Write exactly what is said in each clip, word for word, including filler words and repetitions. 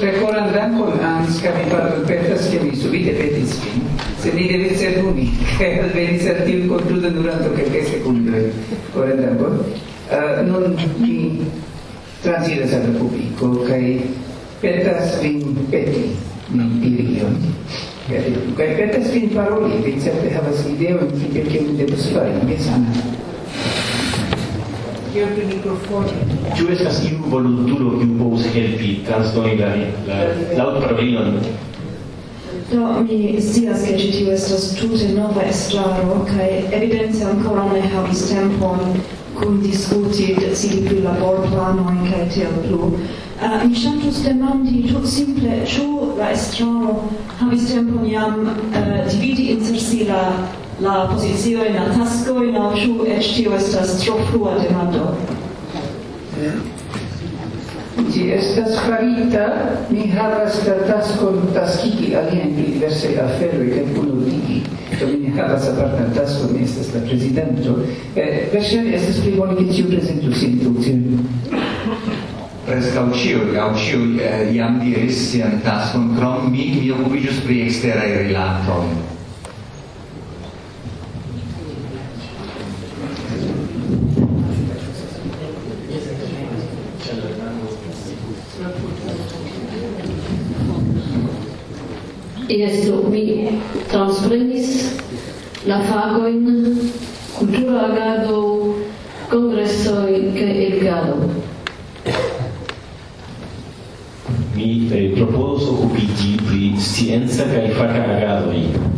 Rekoran dankon anska mi partopretas ke mi subite petis vin, se ni devis cernumi, kaj alvenis al tiu konkludo durante kelkaj sekundoj. Koran dankon. Uh, nun mi transiras al la publiko kaj petas vin peti min diri ion. Kaj petas vin paroli, vi certe havas ideon pri kion mi devas fari, jes Anna. Ĉu estas iu volontulo kiu povus helpi transdoni la laŭtparolinon? Do mi scias ke ĉi tiu estas tute nova estraro kaj evidente ankoraŭ ne havis tempon kundiskuti decidi pri laborplanoj kaj tiel plu. Uh, mi ŝatus demandi tute simple, ĉu la estraro havis tempon jam uh, dividi inter si la la pozizio in la tasko in la ĉu eĉ tio estas tro frua demando. Ĝi estas farita, mi havas la taskon taskigi alien pri diversaj aferoj kaj kunuligi. Do mi ne havas apartan taskon, mi estas la prezidento. Eh, Verŝajne estas pli bone ke ĉiu prezentu sian funkcion. Preskaŭ ĉiuj aŭ ĉiuj eh, jam diris sian taskon, krom mi, mi okupiĝos pri eksteraj rilatoj. Jesu, mi transprenis la fagojn kultura agado, kongresoj kaj edukado. Mi eh, proponos okupiti pri scienca kaj faka agadoj.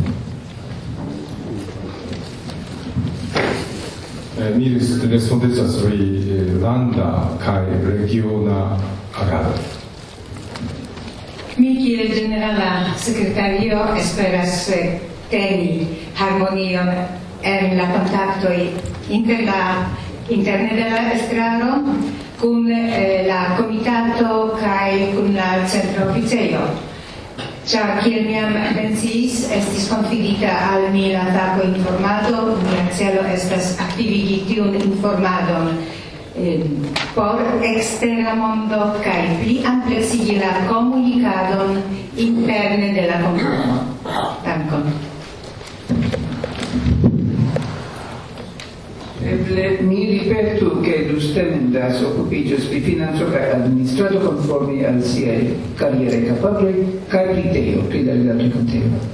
Mi respondecas pri landa kaj regiona agado. Mi kiel ĝenerala sekretario esperas teni harmonion en la kontaktoj inter la interne de la estraro kun eh, la komitato kaj kun la centra oficejo. Ĉar kiel mi jam menciis, estis konfidita al mi la tago informado, mia celo estas aktivigi tiun informadon por ekstera mondo kaj pli ampleksigi la komunikadon interne de la komunumo. Dankon. Eble mi ripetu ke Dustemendas okupiĝos pri financo kaj administrado konforme al siaj karieraj kapabloj kaj pri teo, pri la rilatoj kun teo.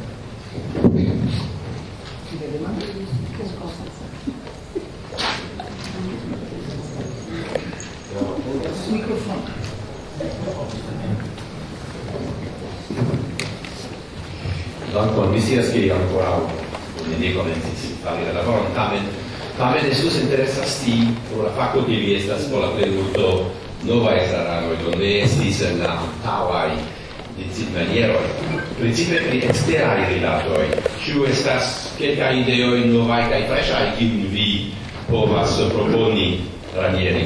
Dankon, mi scias ke ankoraŭ ne komencis fari la laboron, tamen tamen estus interesas scii pro la fakto ke vi estas por la plejmulto novaj estraranoj, do ne estis en la antaŭaj decidmanieroj. Precipe pri eksteraj rilatoj, ĉu estas kelkaj ideoj novaj kaj freŝaj, kiujn vi povas proponi, Ranieri?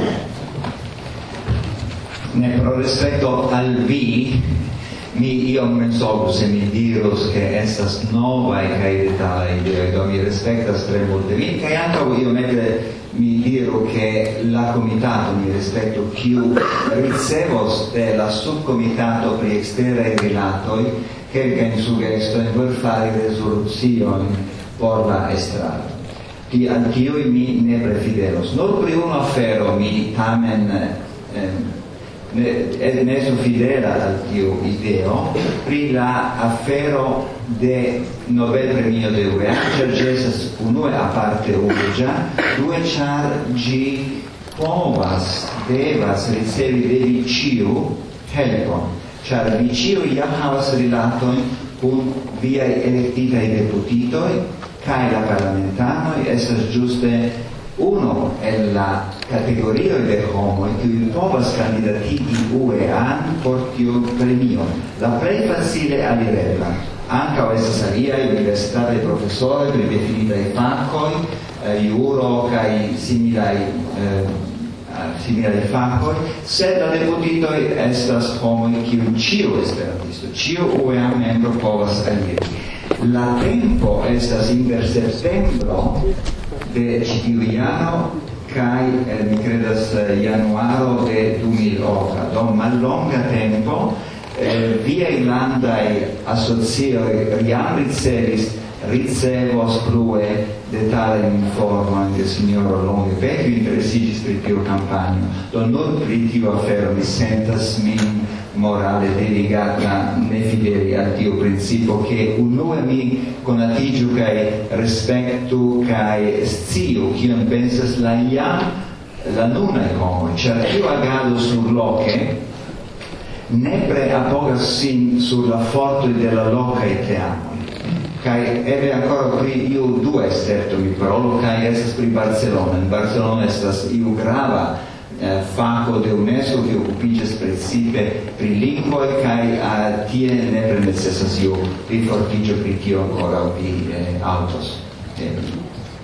Ne pro rispetto al vi, mi iom mensogus se mi dirus che estas novae cae detalai ideoi, do mi respectas tre multe vin, cae anca iomete mi diru che la comitato, mi rispetto, più ricevos de la subcomitato pri exterei rilatoi, quelcae suggestoin per fare resoluzioni por la estrada. Ti al tiui mi ne prefideros. Nur pri uno afero mi tamen eh, ne, ne su fidela al tiu ideo, pri la afero de Nobel Premio de U E A, cer gesas unue a parte urgia, due char gi povas, devas ricevi de vi ciu helpon, char vi ciu ja havas rilaton kun viai electitai deputitoi, kai la parlamentanoi estas giuste uno en la categoria de homo qui povas candidatigi U E A por tiu premio. La plej facile alirebla. Ankaŭ estas aliaj universitataj profesoroj pri definitaj fakoj, juro kaj similaj eh, similaj fakoj, sed la deputitoj estas homoj kiuj ĉiu esperantisto, ĉiu U E A membro povas aliri. La tempo estas inter septembro de ĉi tiu jaro kai eh, mi credas januaro de du mil ok, do mallonga tempo eh, via landai associoi riam ricevis ricevos plue detale informo del signor Longe vecchio interessigis pri tiu campagno do nur pri tiu afero mi sentas min morale devigata ne fideli al tiu principio che unue mi conatigiu kai respectu kai sciu kiam pensas la ia la nuna homo cer tiu agado sur loce nepre apogas sin sur la forto della loca e teamo kai ebe ancora pri io due esterto mi parolo kai estas pri Barcelona. In Barcelona estas iu grava eh, faco de UNESCO che occupigas precipe pri lingvoi kai a tie nepre necessas io rifortigio pri tio ancora pri eh, autos. Eh.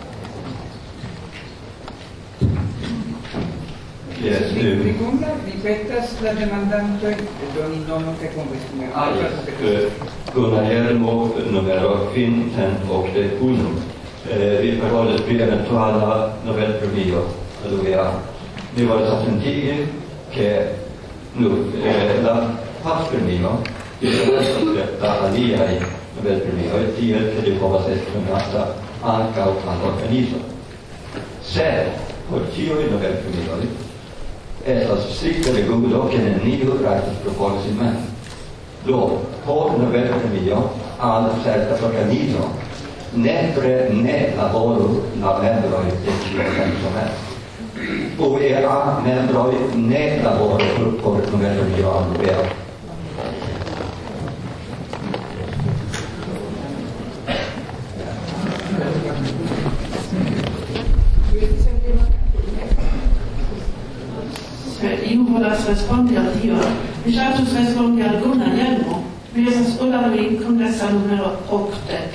Yes, Seconda, ripetas la demandanto e doni nomo che convestume. Ah, yes. Gunnar Hjelmo, numero quincentottantauno. Eh, vi parolas pri eventuala Nobelpremio. Allora, vi volas attentigi che nu, eh, la Paz-premio differentas da aliai Nobelpremioj tiel che li povas esti donata ankaŭ al organizo. Sed por tiuj Nobelpremioj estas strikte regulo che neniu rajtas propozi mem. Do, por Nobelpremio al certa organizo nepre ne laboru la membroj de tiu organizo mem. U E A membroj ne laboru por Nobelpremio al U E A. Io volas respondi al tio. Mi ŝatus respondi al Gunnar Hjelmo. Mi estas ulami kongresa numero okdek.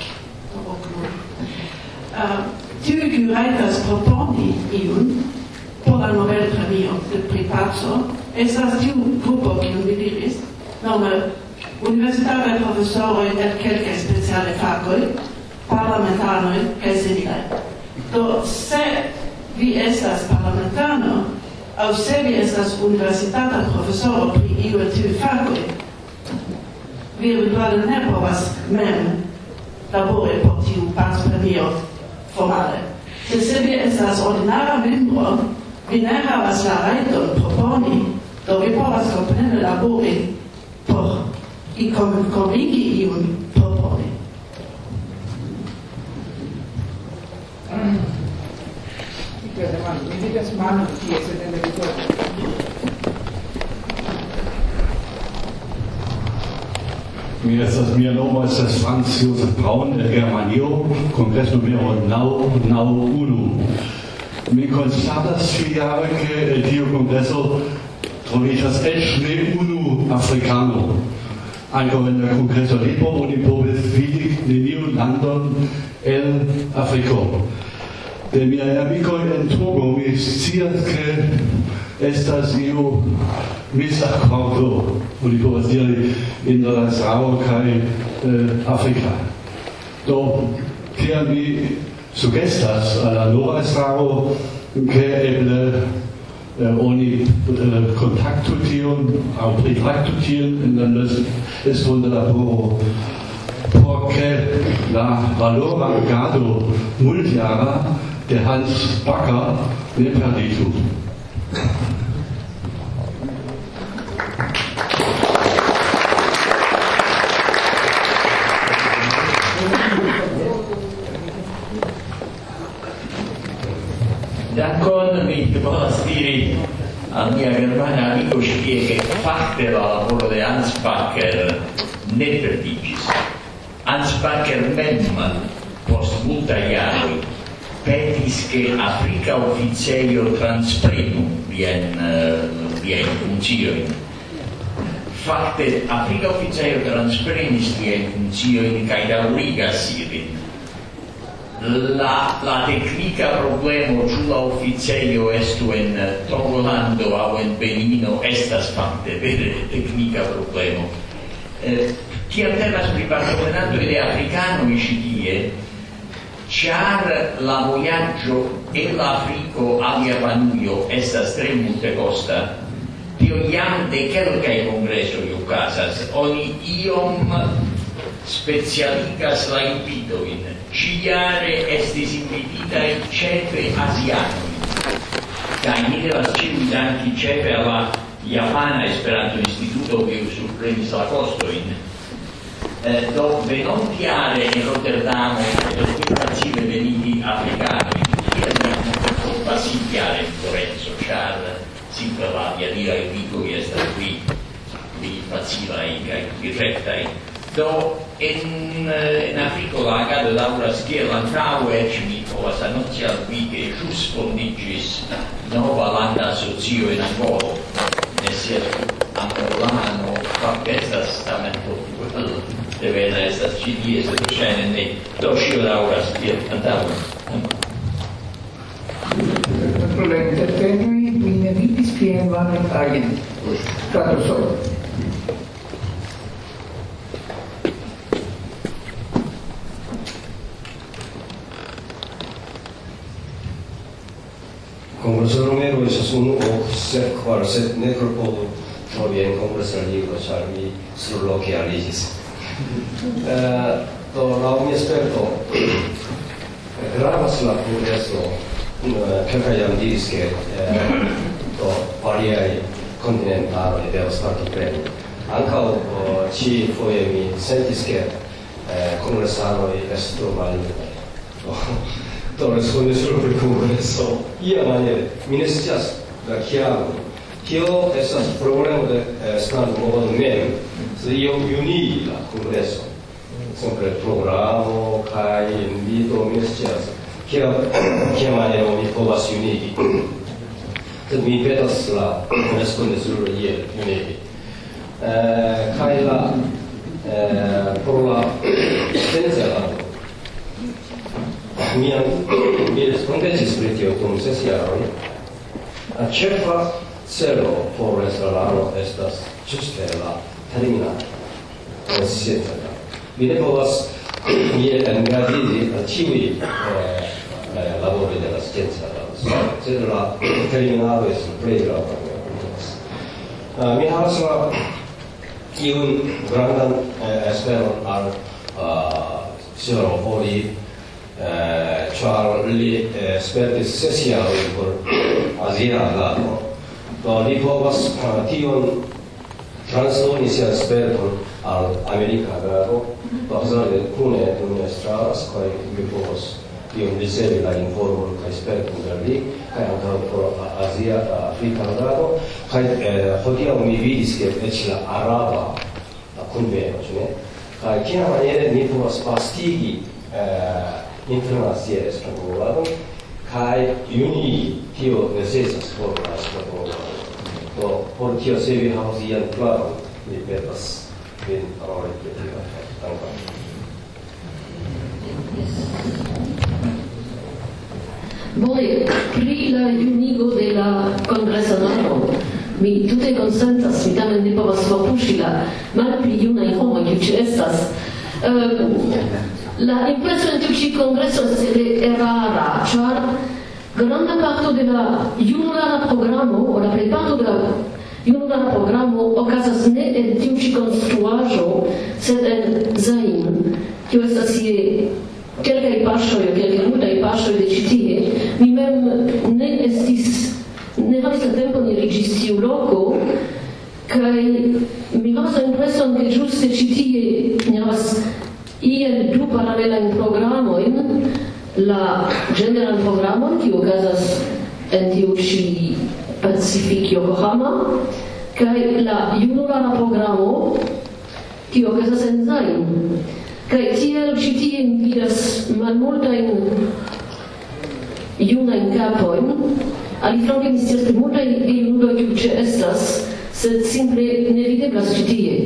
Uh, tiu kiu rajtas proponi iun por la Nobelpremio pri paco estas tiu grupo kiu vi diris, nome universitataj profesoroj el kelkaj specialaj fakoj, parlamentanoj kaj similaj. Do se vi estas parlamentano, aŭ se vi estas universitata profesoro pri iu el tiuj fakoj, vi eventuale ne povas mem labori por tiu Paz-premio formale. Se se vi estas ordinara membro, vi ne havas la rajton proponi, do vi povas komprene labori por konvinki iun proponi. Mi digas mano tie se ne ricordo. Mi estas mia nomo estas Franz Josef Braun el Germanio, Kongress numero naŭ unu. Mi konstatas ĉiujare ke en tiu kongreso troviĝas eĉ ne unu afrikano. Ankaŭ en la kongreso lipo oni povis vidi neniun landon el Afriko. De miaj amikoj en Togo mi scias ke estas iu misakkordo, oni povas diri, inter la Israelo kaj eh, Afrika. Do, tiam mi sugestas al la nova Israelo ke eble eh, oni eh, kontaktu tion aŭ pritraktu tion en la estonta laboro por ke la valora agado multjara de Hans Backer ne perditu. Dankon mi volas diri al mia germana amico Spie che fakte la laboro de Hans Backer ne perdiĝis. Hans Backer mem post multaj jaroj petis che Africa Officeio transprenu vian uh, vian funkciojn. Fakte Africa Officeio transprenis vian funkciojn kaj daŭrigas ilin. La, la tecnica problemo ĉu la oficejo estu en Togolando aŭ en Benino estas fakte vere tecnica problemo. Eh, kiam temas pri partoprenantoj de afrikanoj ĉi tie, char la voyaggio e l'Africo al Japanuio estas tre multe costa, tio iam de kelkaj kongreso okazas, oni iom specialigas la invitojn. Ĉiujare estis invititaj ĉefe azianoj, kaj ni devas ĉiuj danki ĉefe al la Japana Esperanto-Instituto, kiu subprenis la kostojn. Eh, do venontiare in Rotterdamo e facile veniti africani che facilitare in Lorenzo char sempre la via di ai dico che sta qui di facila e diretta do in in Africa la gada Laura Schiella Tower ci mi povas annunci al qui che gius fondigis nova landa socio in Angola ne sia angolano fa questa stamento deve essere C D S to scene nei doshi Laura Schiella andavo per l'intervento quindi vi spiego agli stato solo Congreso Romero es uno o ser cual set necropodo no bien congreso libro charmi sur lo que aligis. Eh, to la un esperto gravas la progreso che caiam diris che to variai continentali devas parti preni. Anca ci foie mi sentis che congresanoi estu mallitai. To responde solo per congreso. Ia maniere, mi ne scias la chiamo. Tio estas problema de Esperanto modo mem. Se io unii la congreso. Sempre programo kaj invito mi ne scias. Kia kia maniere mi povas unigi. Sed mi petas la responde solo ie unigi. Eh, kaj la eh, pro la senza mi mi rispondecis pri tio dum ses jaroj. La ĉefa celo por restauraro estas ĝuste la terminado. Scienca. Mi ne povas iel engradigi al ĉiuj laboroj de la scienca, sed la terminado estas plej grava. Mi havas la iun grandan esperon al Signoro Fori, char li spertis ses jarojn por azia agado. Do li povas tion transdoni sian sperton al amerika agado, do hazarde kune nun estraras, kaj mi povas tion ricevi la informon kaj sperton de li, kaj ankaŭ por azia afrika agado, kaj hodiaŭ mi vidis ke eĉ la araba kunveno, ĉu ne? Kaj kiamaniere mi povas vastigi internacias Esperanto kaj unigi tio necesas por la Esperanto. Do por tio se vi havas ian planon, mi petas vin paroli pri tio. Dankon. Bone, pri la unigo de la kongresanaro, mi tute konsentas, mi tamen ne povas forpuŝi la malpli junaj homoj, kiuj ĉi estas. La impreso en tiu ĉi kongreso estas erara, ĉar granda parto de la junulara programo, o la plejparto de la junulara programo okazas ne en tiu ĉi konstruaĵo, sed en Zain. Tio estas je kelkaj paŝoj, kelkaj multaj paŝoj de ĉi tie. Mi mem ne estis, ne havis la tempon iriĝi tiu loko, kaj mi havas la impreson ke ĝuste ĉi tie ni havas iel du paralelajn programojn, la ĝeneran programon, kiu okazas en tiu ĉi Pacific Yokohama, kaj la junulara programo, kiu okazas en Zain. Kaj tiel ĉi tie mi vidas malmultajn junajn kapojn, aliflanke mi scias pri multaj junuloj kiuj ĉeestas, sed simple ne videblas ĉi tie.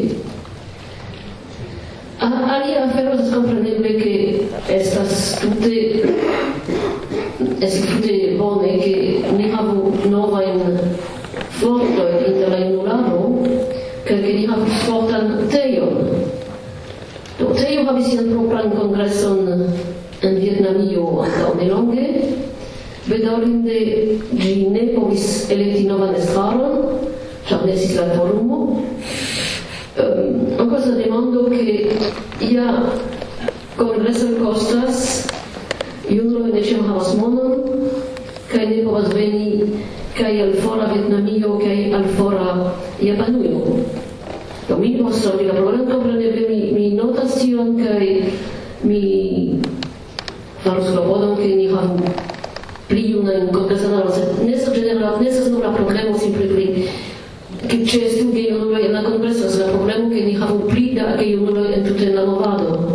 Alia afero estas kompreneble ke estas tute estas tute bone ke ni havu novajn fortojn inter la junularo, kaj ke ni havu fortan tejon. Do tejo havis sian propran kongreson en Vietnamio antaŭ nelonge. Bedaŭrinde ĝi ne povis elekti novan estraron, ĉar ne estis la kvorumo. Um, ancora la demando che ja kongresoj kostas, junuloj ne ĉiam havas monon, kaj ne povas veni kaj al fora Vietnamio kaj al fora Japanujo. Do mi povas trovi la problemon, kompreneble mi, mi notas tion kaj mi faros klopodon ke ni havu pli junajn kongresanojn, sed ne estas ĝenerala, ne estas nur la problemo simple pri che ĉeestu gejunuloj en la kongreso, estas la problemo ke ni havu pli da gejunuloj entute en la movado.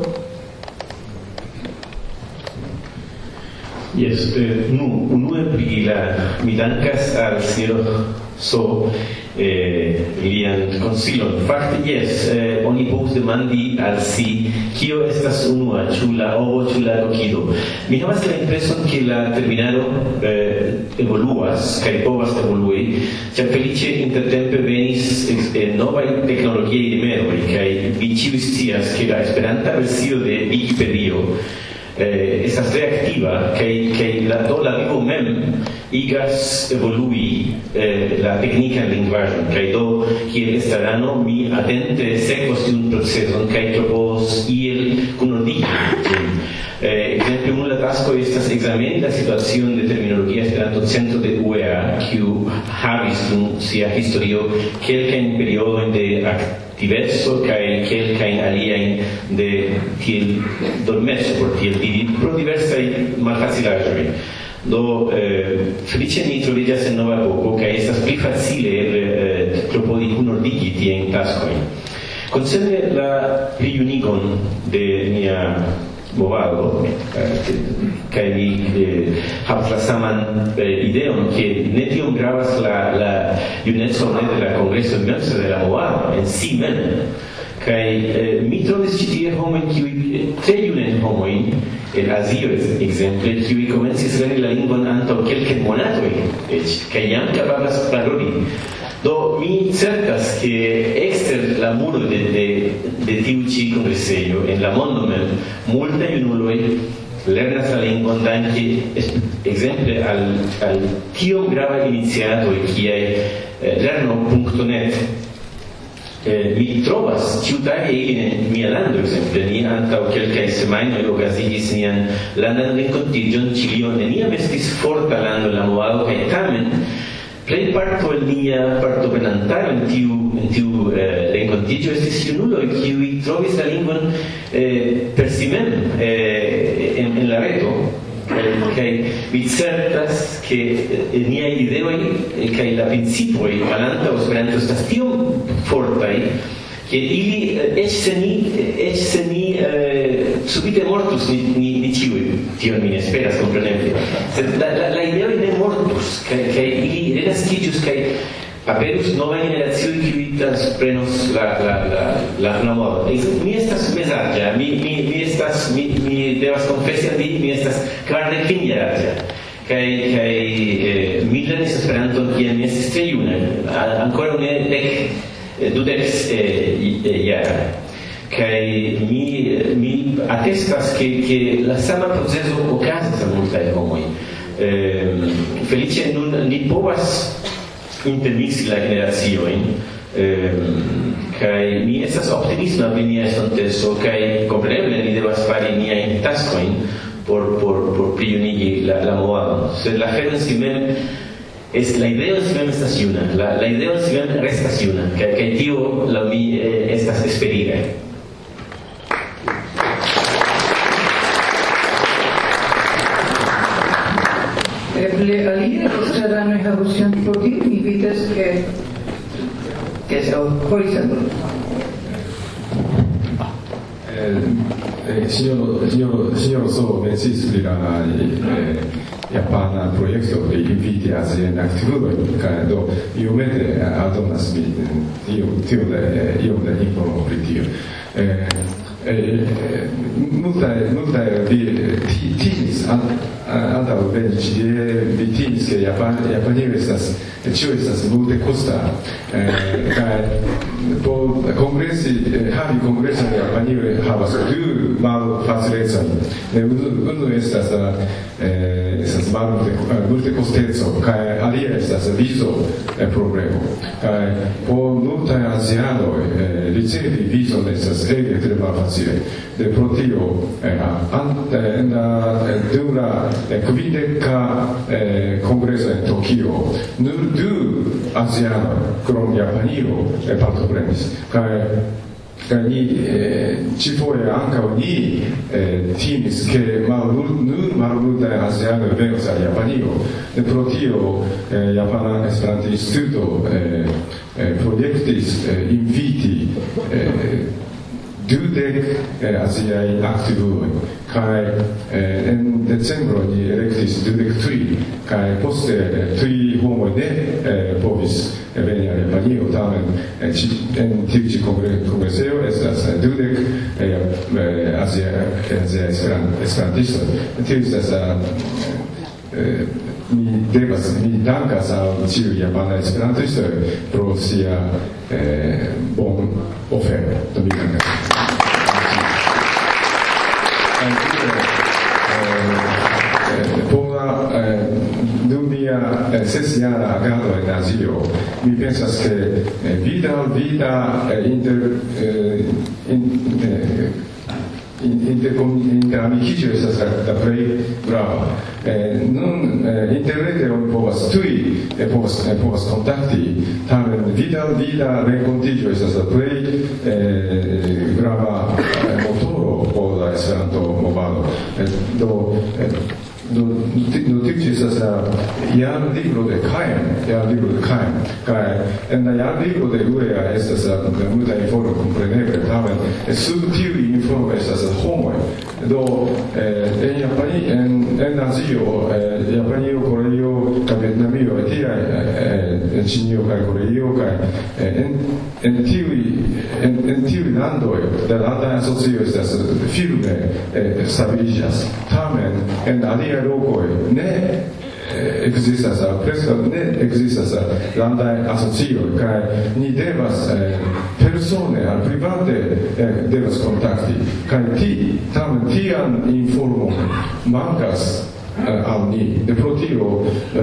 Yes, eh, nu, unue pri la mi dankas al signor So eh, lian konsilon. Fakte, yes, eh, oni povus demandi al si kio estas unua, ĉu la ovo, ĉu la kokido. Mi havas la impreson ke la terminado eh, evoluas kaj povas evolui, ĉar feliĉe intertempe venis eh, novaj teknologiaj rimedoj kaj vi ĉiuj scias ke la Esperanta versio de Vikipedio Eh, estas reactiva que, que la, do la vivo mem igas evolui eh, la técnica en lenguaje que do kiel estarano mi atente sekvos tiun proceson kaj trovos iel kunordigi eh, exemple unu la tasko estas ekzameni la situacion de terminologia Esperanto centro de U E A kiu havis dum sia historio kelkajn periodojn de diverso kaj kelkajn aliajn de tiel dormeso por tiel diri pro diversaj malfacilaĵoj. Do eh, feliĉe mi troviĝas en nova epoko kaj estas pli facile eh, klopodi kunordigi tiajn taskojn. Koncerne la plijunigon de nia movado kaj mi eh, havas la saman eh, ideon ke ne tiom gravas la, la juneco ne de la kongreso mem, sed de la movado en si mem. Kaj eh, mi trovis ĉi tie homojn kiuj tre junajn homojn en Azio ekzemple kiuj komencis lerni la lingvon antaŭ kelkaj monatoj eĉ kaj jam kapablas paroli. Do mi certas que ekster la muro de, de, de tiu ĉi kongresejo en la mondo mem multaj junuloj lernas la lingvon danke ekzemple al, al tiom gravaj iniciatoj kiaj eh, lerno punto net. Eh, mi trovas ĉiutage ilin en mia lando, ekzemple ni antaŭ kelkaj semajnoj okazigis nian landan renkontiĝon. Ĉilio neniam estis forta lando en la movado kaj tamen plej parto el nia partoprenantaro en tiu, en tiu eh, renkontiĝo estis junuloj kiuj trovis la lingvon eh, per si mem eh, en, en la reto. Kaj mi certas ke eh, niaj ideoj eh, kaj la principoj malantaŭ Esperanto estas tiom fortaj ke ili eĉ se ni eĉ se ni eh, subite mortus ni, ni, ni ĉiuj, tion mi ne esperas kompreneble, sed la, la, la ideoj ne mortus kaj, kaj ili renaskiĝus kaj aperus novaj generacioj kiuj transprenos la la la la la modo. Mi estas mezaĝa, mi mi mi estas mi mi devas konfesi al vi, mi estas kvardek kvindjaraĝa. Kaj kaj eh, mi lernis Esperanton kiam mi estis tre juna, ankoraŭ ne dek dudek jara. Kaj mi mi atestas ke ke la sama proceso okazas al multaj homoj. Eh, feliĉe nun ni povas intermixi la generaciojn eh, kaj mi estas optimisma pri nia estonteco kaj kompreneble ni devas fari niajn taskojn por por por plijunigi la, la movadon. Sed la afero en si mem es la ideo en si mem estas juna, la, la ideo en si mem restas juna, kaj kaj tio laŭ mi eh, estas esperige. Eble alie estraranoj havus ion por diri, mi vidas ke ke se horizonto. Eh, signor, signor, signor So mencis pri la eh, japana projekto pri inviti aziajn aktivulojn kaj do iomete aldonas mi tio tio de iom da informo pri tio. multae multae vi teams antaŭ veni ĉi tie vi teams ke Japanio estas ĉio estas multe kosta kaj por kongresi havi kongreson en Japanio havas du malfacilecon. Unu estas estas multe kosteco kaj alia estas vizo problemo kaj por multaj azianoj ricevi vizon estas ege tre malfacile. De pro tio en la dum la kvindeka kongreso en Tokio nur du azianoj krom Japanio partoprenis kaj kaj ni ĉifoje ankaŭ ni timis ke nur malmultaj azianoj venos al Japanio. De pro tio Japana Esperanto-Instituto projektis inviti dudek aziaj aktivuloj kaj en decembro ni elektis dudek tri kaj poste tri homoj ne povis veni al Japanio, tamen en tiu ĉi kongresejo estas dudek aziaj esperantistoj. Tio estas mi devas mi dankas al ĉiuj japanaj esperantistoj pro sia bon ofero. Do mi dankas. Dum mia sesjara agado en Azio, mi pensas ke vida al vida inter interamikiĝo estas la plej grava. Nun interrete oni povas tuj povas kontakti, tamen vida al vida renkontiĝo estas la plej grava motoro por la Esperanto-movado. Do do tiu ĉi estas la jarlibro de Caen, jarlibro de Caen, kaj en la jarlibro de Urea estas multa informo kompreneble, tamen sub tiuj informoj estas homoj. Do en Japanio, en Azio, Japanio, Koreio kaj Vietnamio, tiaj Ĉinio kaj Koreio, kaj en tiuj en tiuj landoj la landaj asocio estas firme stabiliĝas. Tamen en aliaj lokoj ne ekzistas preskaŭ ne ekzistas landaj asocioj kaj ni devas persone al private devas kontakti kaj ti tamen tian informon mankas al ni. De pro tio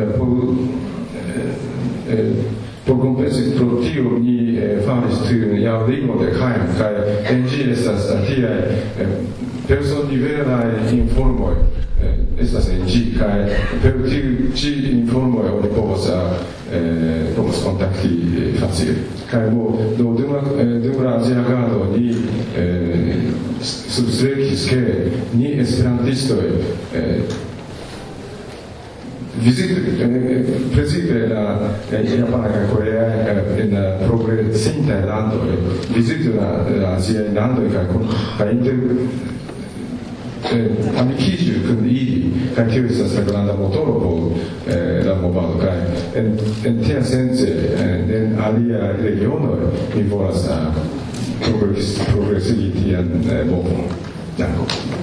por kompensi pro tio ni faris tiun jarlibron de Caen kaj en ĝi estas tiaj personiveraj informoj estas en ĝi kaj per tiu ĉi informoj oni povas povas kontakti facile. Kaj do dum la azia agado ni substrekis ke ni esperantistoj visite precipe la Japana kaj Korea en progresintaj landoj visite la aziaj landoj kaj inter amikiĝu kun ili kaj tio estas la granda motoro por la movado kaj en tiasence en aliaj regionoj mi volas progresigi tian movon. Dankon.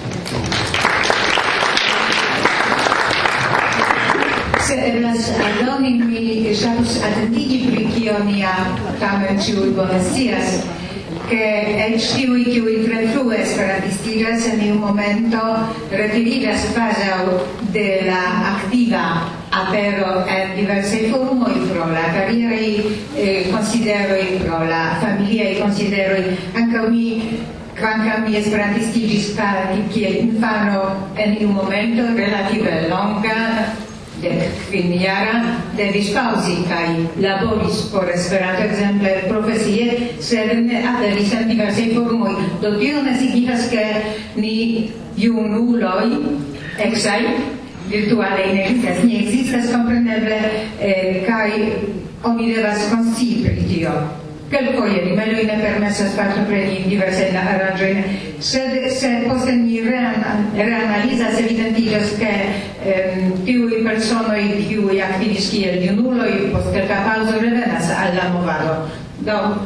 Se eblas aldoni, mi ŝatus atentigi pri kio nia tamen ĉiuj bone scias, ke eĉ tiuj, kiuj tre frue esperantistiĝas, en iu momento retiriĝas kvazaŭ de la aktiva apero en diversaj forumoj pro la karieraj konsideroj, pro la familiaj konsideroj. Ankaŭ mi, kvankam mi esperantistiĝis kiel infano en iu momento relative longa, kvin-jara, devis paŭzi kaj laboris por Esperanto ekzemple profesie, sed ne aperis en diversaj formoj. Do tio ne signifas ke ni junuloj eksaj virtuale ne ekzistas, ne ekzistas kompreneble kaj oni devas konscii pri tio. Kelkfoje niveloj ne permesas partopreni en diversajn aranĝojn, sed se poste ni reanalizas, evidentiĝas ke tiuj personoj, kiuj aktivis kiel junuloj, post kelka paŭzo revenas al la movado. Do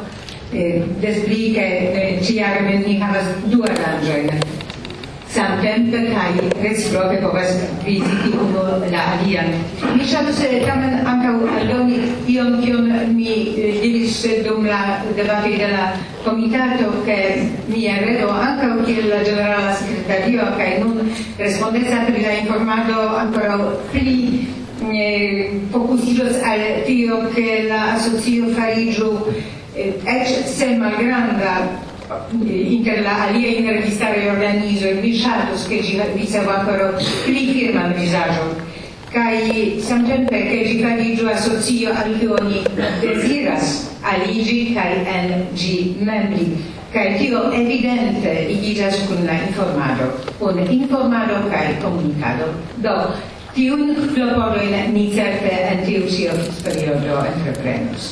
des pli che ciare ni havas du aranĝojn samtempe kaj reciproke povas viziti unu la alian. Mi ŝatus tamen ankaŭ aldoni ion kion mi diris dum la debatoj de la komitato, ke mia redo ankaŭ kiel la ĝenerala sekretario kaj nun respondeca pri la informado ankoraŭ pli fokusiĝos al tio, ke la asocio fariĝu eĉ se malgranda inter la aliaj neregistaraj organizoj. Mi ŝatus ke ĝi ricevu ankoraŭ pli firman vizaĝon kaj samtempe ke ĝi fariĝu asocio al kiu oni deziras aliĝi kaj en ĝi membri. Kaj tio evidente ligiĝas kun la informado, kun informado kaj komunikado. Do tiujn klopodojn ni certe en tiu ĉi periodo entreprenos.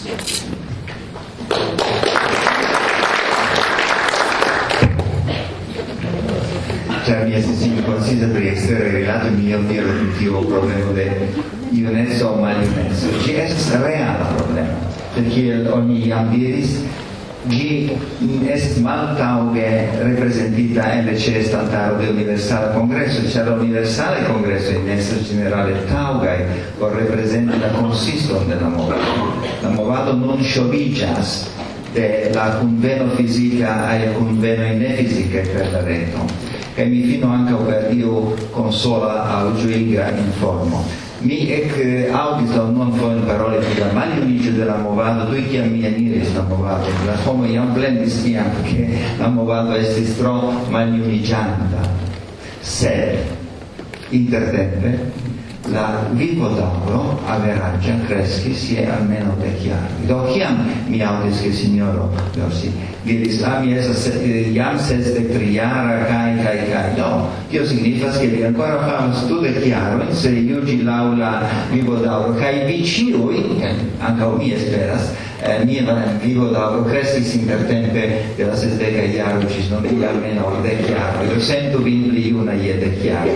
Cioè mi essere concisa per essere arrivato il mio dire il problema di ionesso o malionesso. Ci è reale problema, perché ogni ambiris gi est maltauge representita en le stantaro de universale congresso, cioè l'universale congresso in essere generale taugai o representa la consisto della movado. La movado non sciovigias de la conveno fisica ai conveno in fisica per la reto. E mi fino anche per Dio consola a giuiga in forma. Mi ec audito non con parole di la malunice della movado, tu che mi anire sta movado, la como iam blendis tiam che la movado estis tro malunigianta. Sed, intertempe, la vivo d'auro averaggia cresci si è almeno vecchiardi. Do chiam mi audis che signoro Rossi diris, ah mi esas iam seste triara kai kai kai. No, tio signifas che vi ancora famas tu vecchiaro se iugi l'aula vivo d'auro kai vi ciui, anche mi esperas, eh, mi vivo d'auro crescis intertempe della sesteca iaro cis non vi almeno vecchiaro. Io sento vi pli una ie vecchiaro.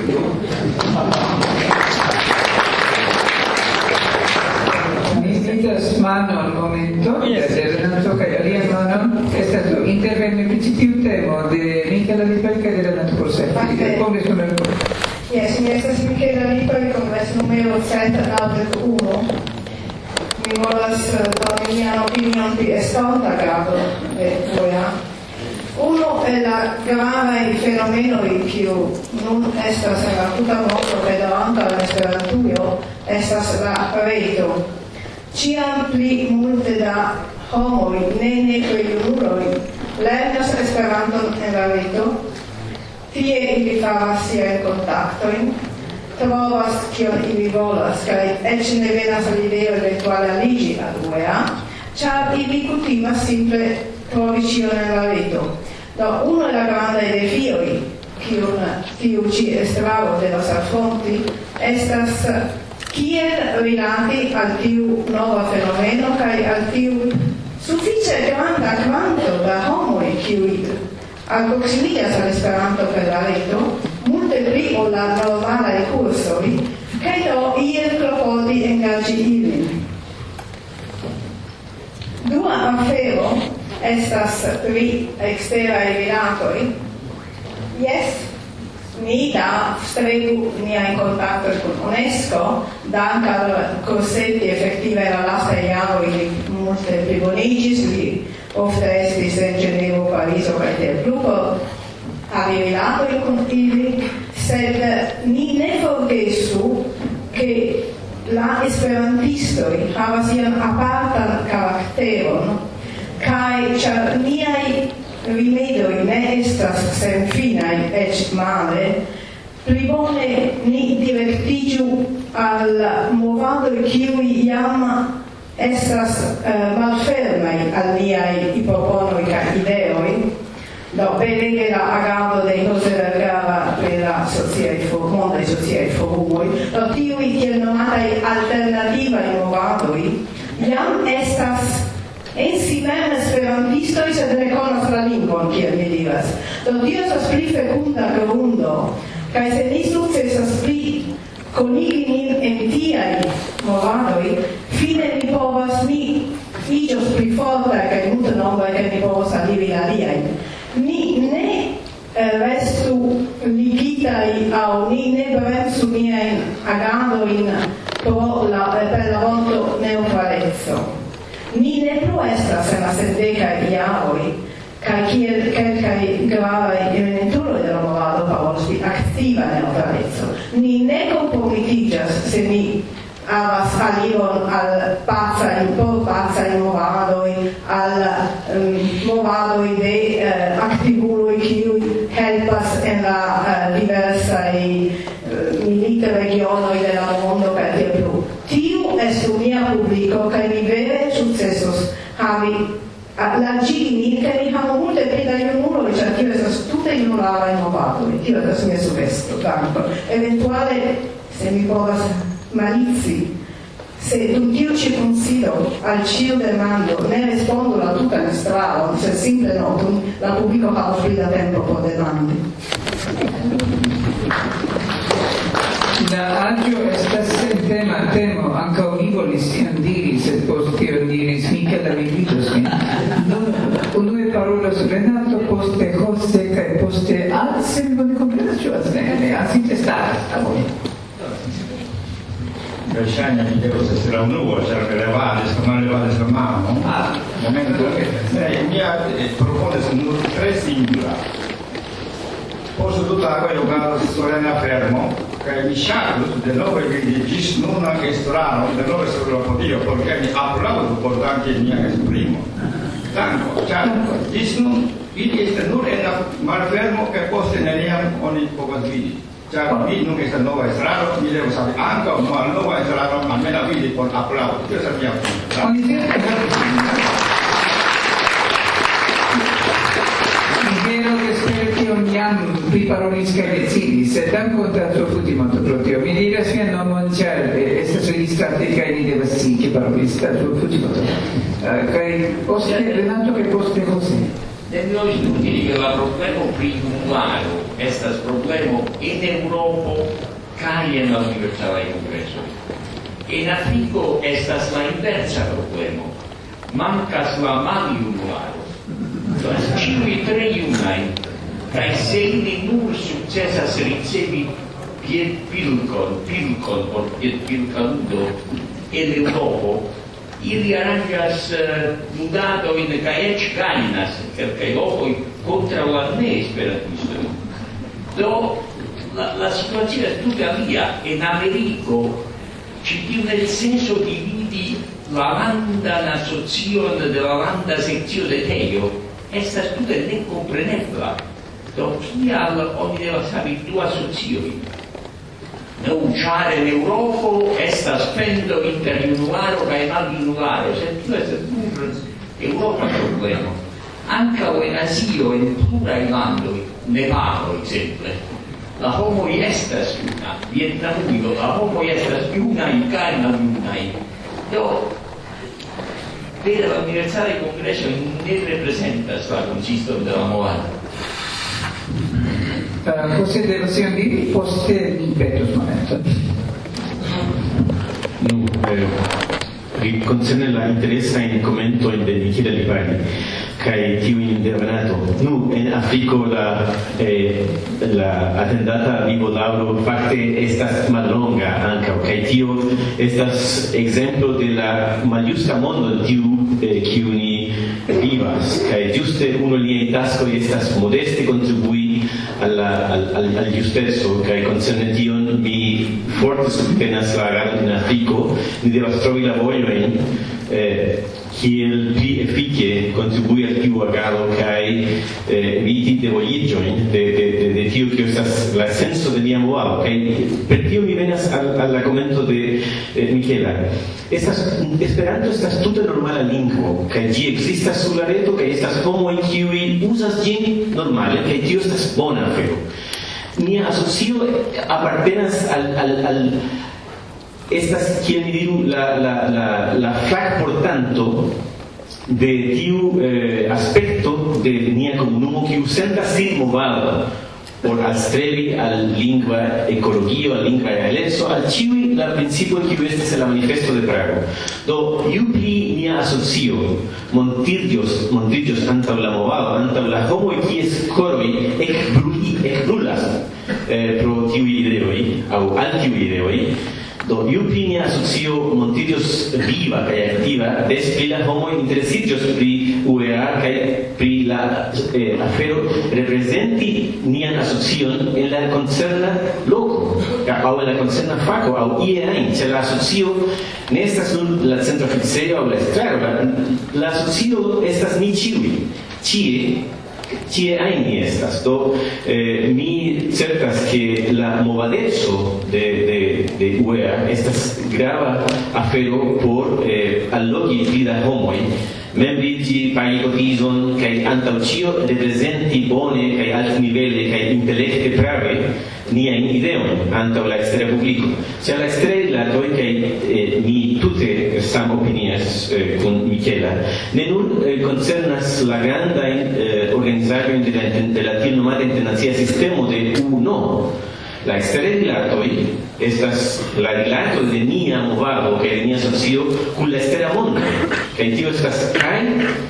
Mano al momento, Renato Cagliaria Mano è stato intervenne principio tema di Michela Lipari e Renato Corsetti, del congresso del Yes, mi estas Michela Lipari, congresso numero centonovantauno. Mi volas doni mian opinion pri estonta grado de U E A. Uno è la gravaj fenomenoj kiu nun estas en la tuta mondo pedanta la Esperantujo, estas la reto. Ciam pli multe da homoi, ne necroi junuloi, lernas Esperanton en la reto, tie ili faras siajn kontaktojn, trovas kion ili volas, kaj eĉ ne venas al ideo eventuale aliĝi al U E A, ĉar ili kutimas simple trovi ĉion en la reto. Do uno de la grandaj defioj, kiun tiu ĉi estraro devas afronti, estas kiel rilati al tiu nova fenomeno kaj al tiu sufiĉe granda kvanto da homoj kiuj alproksimiĝas al Esperanto per la reto, multe pli ol la normalaj kursoj, kaj do iel klopodi engaĝi ilin. Dua afero estas pri eksteraj rilatoj. Jes, ni da stregu niajn kontaktojn kun UNESCO, dank al Corsetti efektive la lastaj jaroj li multe pliboniĝis, li ofte estis en Ĝenevo, Parizo kaj tiel plu por havi rilatojn kun ili, sed ni ne forgesu ke la esperantistoj havas ian apartan karakteron, kaj ĉar niaj rimedoj ne estas senfinaj eĉ male, pli bone ni direktiĝu al movadoj kiuj jam estas uh, malfermaj al niaj proponoj kaj ideoj. Do belege la agado de José Vergara pri la sociaj mondaj sociaj forumoj, do tiuj kiel nomataj alternativaj movadoj jam estas en si mem esperantistoj, sed ne konas la lingvon, kiel mi diras. Do tio estas pli fekunda grundo, kaj se ni sukcesas pli konigi nin en tiaj movadoj, fine ni povas ni igios pli forta che multe nove che mi povos alivi aliai. Ni ne eh, restu ligitai au ni ne bremsu niain agandoin pro la, per la volto neutralezzo. Ni ne plu estas en la sepdeca iaroi, kai kiel kelkai gravaj elementuloj de la movado parolas pri aktiva neutralezzo. Ni ne kompromitiĝas se ni havas aliron al pacaj, por pacaj movadoj, al um, movadoj de uh, aktivuloj kiuj helpas en la uh, diversaj uh, milite regionoj de la mondo kaj tiel plu. Tiu estu mia publiko kaj mi vere sukcesos havi la gini che mi hanno multe più da junuloj, cioè tio estas tute junulaj movadoj. Tio estas mia sugesto, tanto. Eventuale, se mi povas malizi, se dum tiu ci consido al ciu demando ne rispondo la tuta estraro, se simple notum, la publico havas pli da tempo por demandi. La agio estas tema temo ankaŭ mi volis tion diri, sed post tion diris Mikel la invitos min. Unue parolas Renato, poste Jose kaj poste Alsen, bone komprenas ĉu Alsen? Alsen staras tavole. Verŝajne mi devos esti la unua, ĉar mi levadis, non levadis la mano. Ah, momento. Eh, mia propono nur tre singula. Post du tagoj okazas solena fermo, kaj mi ŝatus denove vidi ĝis nuna estraro denove sur la podio, por ke mi aplaŭdu portante mian esprimo. Danko, ĉar ĝis nun ili estas nur en la malfermo kaj poste neniam oni povas vidi. Ĉar mi nun estas nova estraro, mi devas havi ankaŭ malnova estraro almena vidi por aplaŭdi. Tio estas mia opinio. Vero che spero che ogni anno vi parolis che decidi, se dan contatto futimoto proprio, mi diras mia nomon ĉar estas registrate kaj ni devas scii che parolis stato futimoto. Kaj poste Renato kaj poste José. Nel noi studi che la problema primularo estas problema in Europa kaj en la Universala Kongreso. En Afriko estas la inversa problema. Mankas la maljunularo. Ciui tre junai, kai se ili nur successas ricevi pied pilcon, pilcon por pied pilcaludo el Europo, ili arangas uh, ludado in kai ec gainas, kelkai lokoi contra la ne-esperantistoj. Do, la, la situazione è tutta alia. In Americo ci tiu nel senso di vidi la landa l'associazione della landa sezione de Teio estas tute necomprenebla. Do kial oni devas havi du asocioj? Nu, ĉar en Eŭropo estas fendo inter junularo kaj maljunularo, sed tio estas nur eŭropa problemo. Ankaŭ en Azio, en pluraj landoj, Nepalo ekzemple, la homoj estas juna, Vjetnamujo, la homoj estas junaj kaj maljunaj. Do vere la Universala Kongreso ne reprezentas la konsiston de la movado. Uh, José de Rocío Andini, poste mi petos momento. Nu, eh, concerne la interesa in commento in de Michele Lipari, kai tiu intervenato. Nu, en Afriko la eh, la attendata vivo lauro fakte estas mallonga ankaŭ, kai tio estas ekzemplo de la maljusta mondo tiu eh, kiu ni vivas, kai ĝuste unu el liaj taskoj estas modeste kontribui al al al, al justeco, kai concerne tion mi forte subtenas la agadon en Afriko. Ni devas trovi la vojojn eh, kiel pli efike kontribui al tiu agado kaj eh, eviti devojiĝojn de, de, de, de tio kio estas la senso de nia movado. Kaj per tio mi venas al, al la komento de eh, Michela. Estas, Esperanto estas tute normala lingvo, kaj ĝi ekzistas sur la reto, kaj estas homoj kiuj uzas ĝin normale, kaj tio estas bona afero. Nia asocio apartenas al, al, al estas, kiel ni diru, la, la, la, la flag portanto de tiu eh, aspecto de nia komunumo kiu sentas sin movado por alstrebi al lingua ekologio, al lingua realezo, al ĉiuj la principio que estis en la manifesto de Prago. Do, iu pli nia asocio montirdios, montirdios antaŭ la movado, antaŭ la homoj kies koroj ekbruli, ekbrulas eh, pro tiuj ideoj aŭ al tiuj ideoj. Do, iu pli nia asocio montirdios viva kaj aktiva, des pli la homoj interesiĝos pri U E A kaj pri la eh, afero reprezenti nian asocion en la koncerna loko aŭ en la koncerna fako aŭ ie ajn, ĉar la asocio ne estas nur la centra oficejo aŭ la estraro, la, la asocio estas ni ĉiuj, ĉie Tie ajn ni estas. Do, eh, mi certas que la movadeco de, de, de U E A estas grava afero por eh, allogi pli da homoj, membrigi, pagi cotizon, kaj antaŭ ĉio reprezenti bone kaj altnivele kaj intelekte prave niajn ideon antaŭ la ekstera publiko. Ĉar la eksteraj rilatoj, kaj eh, mi tute samopinias eh, kun Michela, ne nur eh, koncernas la grandajn eh, organizaĵojn de la, de la tiel nomata internacia sistemo de U N O. La eksteraj rilatoj estas la rilato de nia movado kaj de nia socio kun la ekstera mondo. Kaj tio estas kaj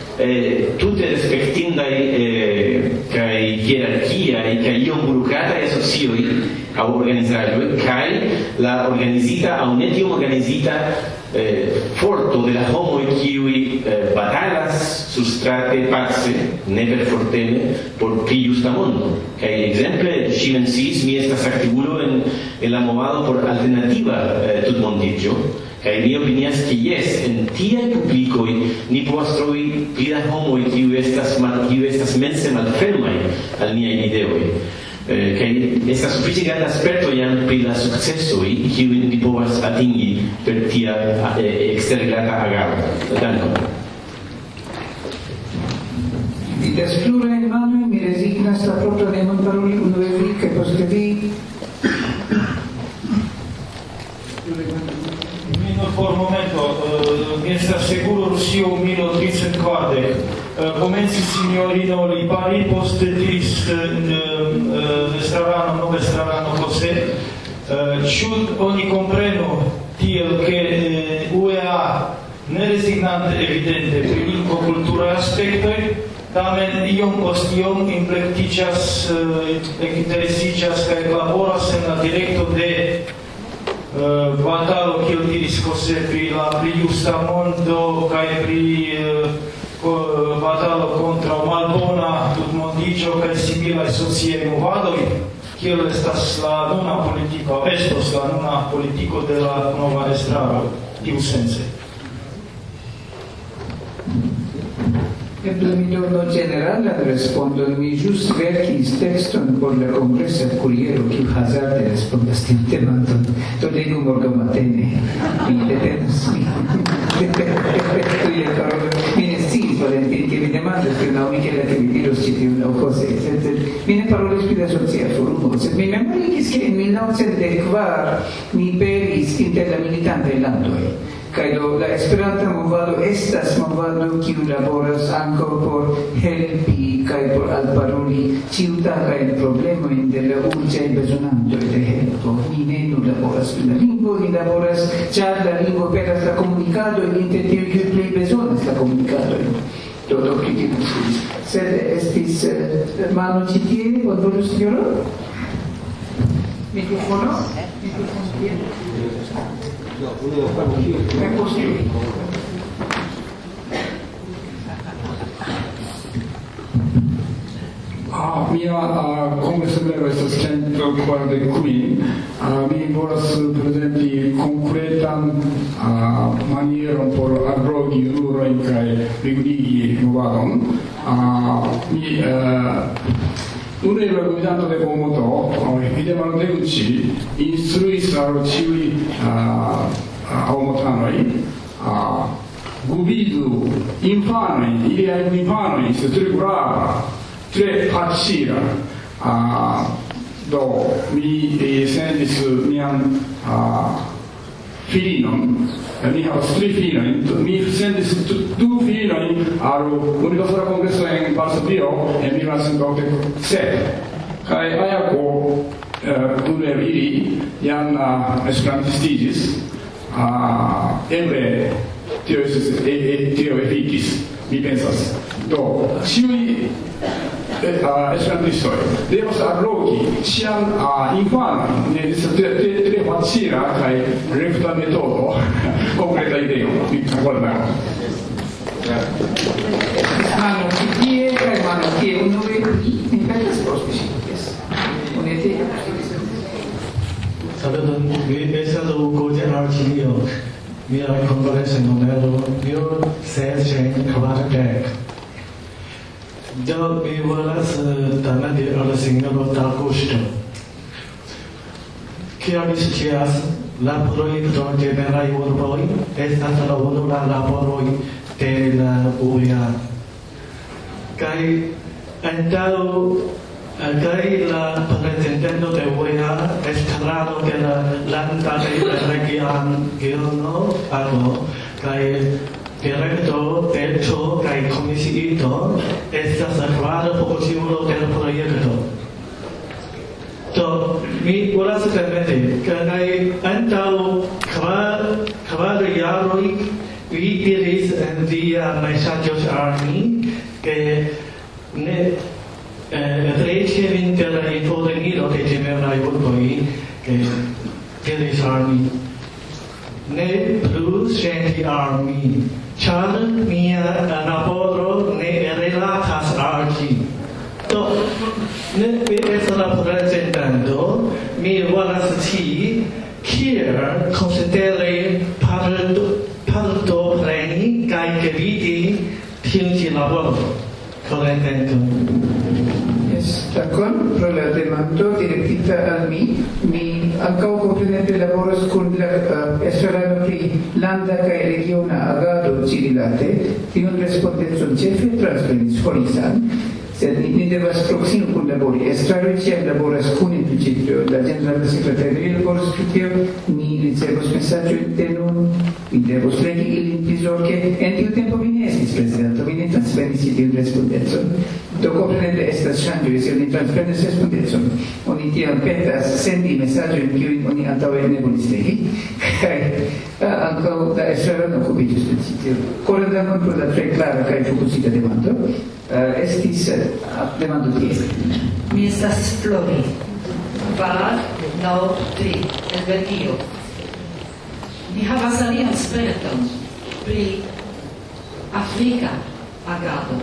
eh, tute respektindaj eh, kaj hierarkiaj kaj iom burokrataj asocioj aŭ organizaĵoj kaj la organizita aŭ ne tiom organizita eh, forto de la homoj kiuj eh, batalas surstrate pace, ne perforteme, por pli justa mondo. Kaj ekzemple ŝi menciis, mi estas aktivulo en, en la movado por alternativa eh, tutmondiĝo. Kaj mi opinias ke jes, en tiaj publikoj ni povas trovi pli da homoj kiuj estas kiuj estas mense malfermaj al niaj ideoj. Eh, kaj estas sufiĉe granda sperto jam pri la sukcesoj kiujn ni povas atingi per tia eh, eksterrilata agado. Dankon. Vidas plurajn manojn, mi rezignas la propra demon paroli unue vi kaj poste vi. For momento, uh, mi estas seguro Rusio mil tricent kvardek. Uh, komencis signorino Lipari, poste diris uh, uh, estrarano, nove estrarano José. Uh, Ĉu oni komprenu tiel ke uh, U E A ne rezignante evidente pri lingvo-kulturaj aspektoj, tamen iom post iom implektiĝas, uh, interesiĝas kaj laboras en la direkto de Uh, batalo, kiel diris José, pri la pri justa mondo kaj pri uh, batalo kontraŭ malbona tutmondiĝo kaj similaj sociaj movadoj, kiel estas la nuna politiko, estos la nuna politiko de la nova estraro tiusence. Eble mi dono ĝeneralan respondon. Mi ĵus verkis tekston por la kongresa kuriero, kiu hazarde respondas tiun demandon. Do legu morgaŭ matene. Mi detenas min. Mi ne sciis, Valentin, ke mi demandas pri la Michela ke mi diros ĉi tiun aŭ José. Mi ne parolis pri la socia forumo, sed mi memorigis ke en mil novcent dek kvar mi peris inter la militantaj landoj. Kaj do la Esperanta movado estas movado kiu laboras ankaŭ por helpi kaj por alparoli ĉiutagajn problemojn de la urĝaj bezonantoj de helpo. Ni ne nur laboras pri la lingvo, ni laboras ĉar la lingvo peras la komunikadojn inter tiuj kiuj plej bezonas la komunikadojn. Do do pri tio diskutis. Sed estis uh, mano ĉi tie, bonvolu sinjoro? Mikrofono? Mikrofono tie. È possibile. Ah, mia uh, kongresmembro estas cent kvardek kvin. Uh, mi volas prezenti konkretan uh, manieron por allogi rurojn kaj reguligi movadon. Uh, mi uh, Une la guidanto de Komoto, Hidemaro Deguchi, instruis al ĉiuj aŭmotanoj gubidu infanojn, iliajn infanojn, estas tre brava, tre facila. Do mi sendis mian filinon, mi havas tri filinojn, mi sendis du filinojn al Universala Kongreso en Varsovio en mil novecent okdek sep. Kaj Ayako unu el ili jam esperantistiĝis, eble tio estis tio efikis, mi pensas. Do, ĉiuj esperantistoj devas allogi sian infanon, ne estas tre facila kaj rekta metodo, konkreta ideo, mi akordas. Mano tie kaj mano tie unue mi petas prospicitis. Unete. Saluton, mi estas Goja Archilio. Mia conferenza numero mil seiscent kvardek. Do mi volas demandi al signoro D'Augusto. Kiel vi scias, la projekto de belaj urboj estas la unua laboroj de la U E A. Kaj antaŭ kaj la prezidento de U E A estraro de la landa regiono ano kaj directo del ciò che comisiito estas kvara fokusiulo del projekto. Do, mi volas demandi, kaj antaŭ kvar kvar jaroj vi diris en via mesaĝo al mi, ke ne ricevinte la informilo de ĝemelaj urboj, ke diris al mi, ne plu senti al mi, ĉar mia laboro ne rilatas al ĝi. Do, ne mi estas la prezidanto, mi volas scii kiel konsideri partopreni kaj gvidi tiun ĉi laboron. Korenteton. Dankon pro la demando direktita al mi. Mi ankaŭ kompreneble laboras kun la estrarano pri landa kaj regiona agado ĉi-rilate. Tiun respondecon ĉefe transprenis Horisan, sed ni devas proksime kunlabori. Estraroj ĉiam laboras kune pri ĉi tio. La ĝenerala sekretario laboras pri tio. Mi ricevos mesaĝojn de nun. Mi devos legi ilin pli zorge. En tiu tempo mi ne estis prezidanto, mi ne transprenis tiun respondecon. Do kompreneble estas ŝanĝoj, se oni transprenis respondecon. Oni tiam petas sendi mesaĝojn, kiujn oni antaŭe ne volis legi, kaj ankaŭ la estrarano okupiĝis pri tio. Koran dankon pro la tre klara kaj fokusita demando. Estis demando tie. Mi estas Flori, kvar naŭ tri, el Belgio. Mi havas alian sperton pri afrika agado.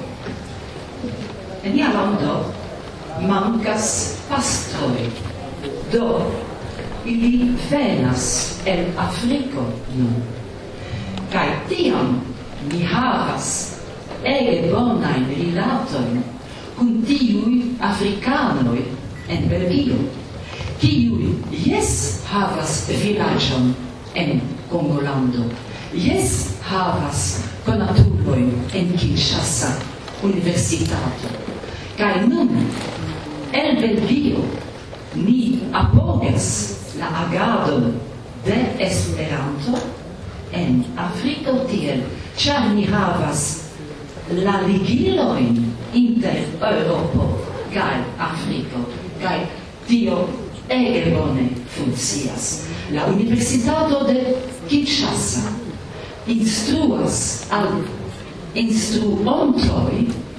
En nia lando mankas pastroj. Do, ili venas el Afriko nun. Kaj tiam mi havas ege bonajn rilatojn kun tiuj afrikanoj en Belgio, kiuj jes havas vilaĝon en Kongolando, jes havas konatulojn en Kinŝasa universitato. Kaj nun el Belgio ni apogas la agadon de Esperanto en Afriko tiel, ĉar ni havas la ligilojn inter Eŭropo kaj Afriko, kaj tio ege bone funkcias. La Universitato de Kinŝasa instruas al instruontoj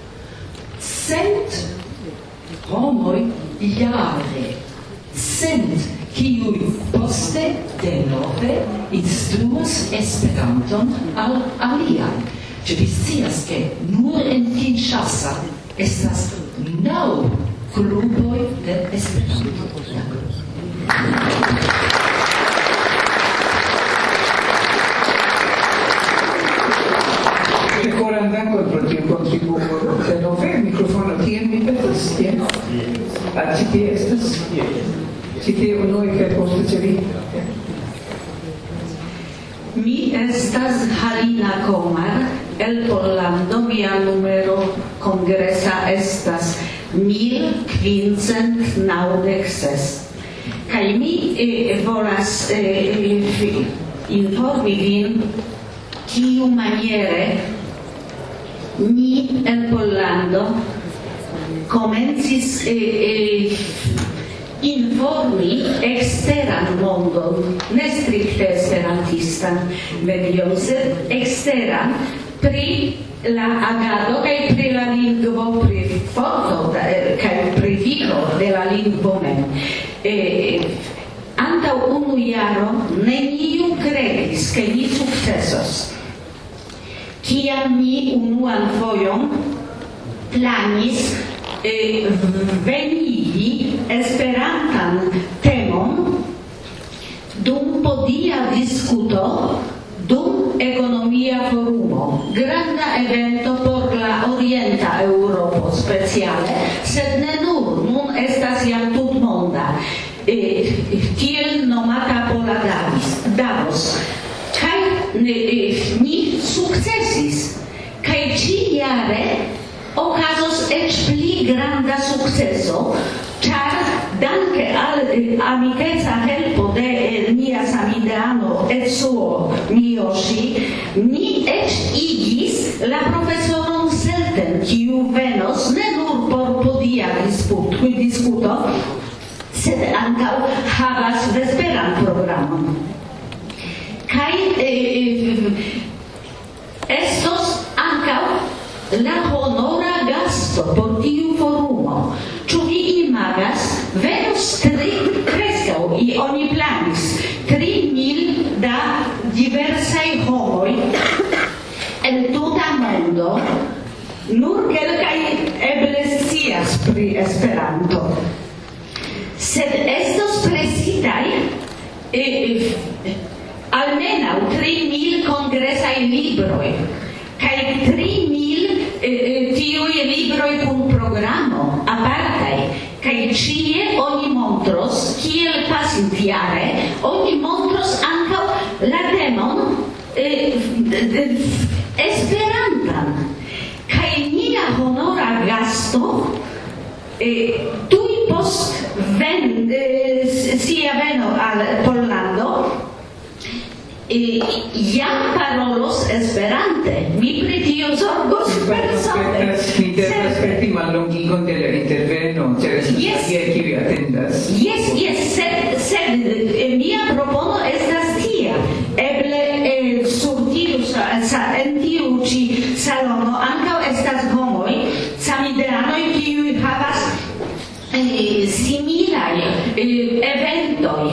cent homoj jare, cent kiuj poste denove instruas Esperanton al aliaj. Ĉu vi scias, ke nur en Kinŝasa estas naŭ kluboj de Esperanto? Koran dankon pro tiu kontribuo. Denove mikrofono tien mi petas. Tien. Ah, ĉi tie estas. Ĉi tie unue kaj poste ĉe vi. Mi estas Halina Komar, el Pollando, mia numero kongresa estas mil kvincent naŭdek ses. Kaj mi eh, volas eh, informi vin kiu maniere ni en Pollando komencis eh, eh, informi exteran mondon, ne stricte esperantistan medion, sed exteran pri la agado kaj pri la lingvo, pri forto kaj pri vivo de la lingvo mem. Eh, antaŭ unu jaro neniu kredis ke ni sukcesos. Kiam ni unuan fojon planis eh, venigi esperantan temon dum podia diskuto dum ekonomia forumo, granda evento por la orienta Europo speciale, sed ne nur, nun estas jam tutmonda, eh, kiel nomata Pola Davos. Kaj eh, ni sukcesis, kaj ĉi-jare okazos eĉ pli granda sukceso, ĉar danke al amikeca helpo de nia samideano Etsuo Miyoshi, ni eĉ igis la profesoron Selten, kiu venos ne nur por podia disputo, diskuto, sed ankaŭ havas vesperan programon. Kaj eh, estos ankaŭ la honora gasto por tiu forumo. Ĉu vi imagas, venos tri preskaŭ, i oni planis tri mil da diversaj homoj en tuta mondo, nur kelkaj eble scias pri Esperanto. Sed estos presitaj eh, almenaŭ tri mil kongresaj libroj, kaj tri mil eh, tiuj libroj kun programo apartaj, kaj ĉie oni montros, kiel pasintjare, oni montros ankaŭ la temon eh, esperantan. Kaj nia honora gasto eh, tuj post ven, eh, sia veno al Pollando Eh, jam parolos Esperante. Mi pri tio zorgos persone. Mi devas perdi mallongigon de la interveno, ĉar estas alie kiuj atendas. Yes, yes, sed, sed eh, mia propono estas tia. Eble eh, sur tiu, en tiu ĉi salono ankaŭ estas homoj, samideanoj, kiuj havas eh, similaj eh, eventoj,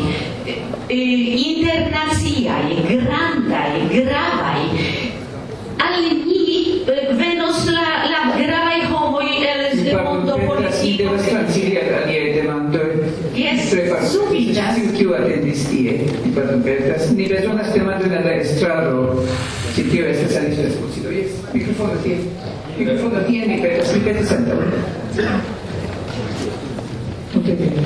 internaciaj, grandaj, gravaj. Al ni venos la, la gravaj homoj el mondo politiko. Devas transiri al aliaj demandoj. Yes, sufiĉas. Kiu atendis tie? Mi pardonpetas. Ni bezonas demandon al la estraro. Ĉi tio estas alisa diskusio. Jes, mikrofono tie. Mikrofono tie, mi petas. Mi petas antaŭ. Tute bene.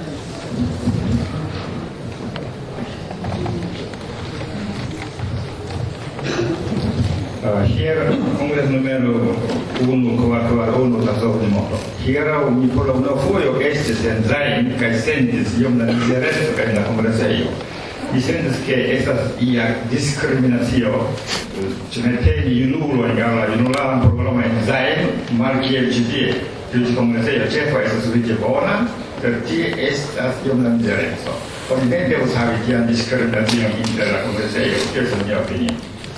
Uh, hier congres numero unu kvar kvar unu tasovimo. Hieraŭ mi por la unua fojo estis en Zain kaj sentis iom da mizereco kaj en la kongresejo. Mi sentis ke estas ia diskriminacio, ĉu ne teni junulojn al la junularan programon en Zain, malkiel ĉi tie. Tiu ĉi kongresejo ĉefa estas sufiĉe bona, per tie estas iom da mizereco. Oni ne devus havi tian diskriminacion inter la kongresejo, tio estas mia opinio.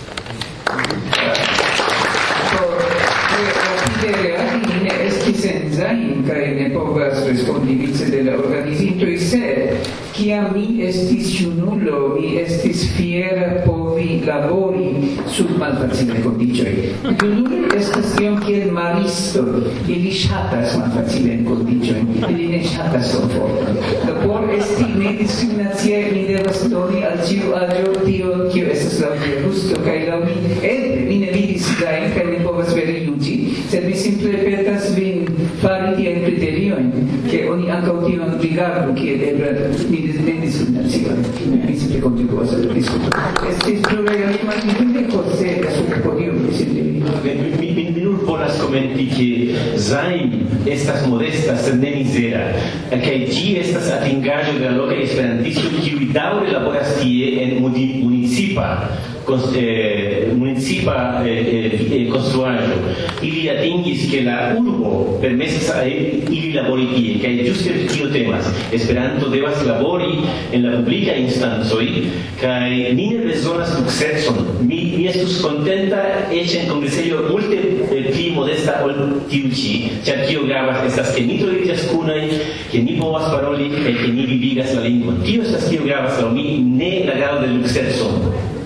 Ne estis en Zain kaj ne povas respondi vice de la organizintoj, sed kiam mi estis junulo, mi estis fiera povi labori sub malfacilaj kondiĉoj. Junuloj estas iom kiel maristoj, ili ŝatas malfacilajn kondiĉojn, ili ne ŝatas komforton. Do por esti nediskriminaciaj mi devas doni al ĉiu aĝo tio kio estas laŭ mia gusto kaj laŭ mi. Eble mi ne vidis Zain kaj ne povas veri juĝi, sed mi simple petas vin fari tiajn kriteriojn, ke oni ankaŭ tion rigardu kiel eble nediskriminacion. Mi simple kontribuas al la diskuto. Estis pluraj animaj mi forse sur podio mi mi nur volas komenti ke Zain estas modesta sed ne mizera, kaj ĝi estas atingaĵo de la lokaj esperantistoj kiuj daŭre laboras tie en municipa eh, municipa eh, eh, construaĵo. Ili atingis ke la urbo permesas al ili labori tie, kaj ĝuste pri tio temas. Esperanto devas labori en la publika instancoj kaj ni ne bezonas sukceson. Mi, mi estus kontenta eĉ en kongresejo multe eh, pli modesta ol tiu ĉi, ĉar kio gravas estas ke ni troviĝas kunaj, ke ni povas paroli kaj ke ni vivigas la lingvon. Tio estas kio gravas laŭ mi, ne la grado de sukceson.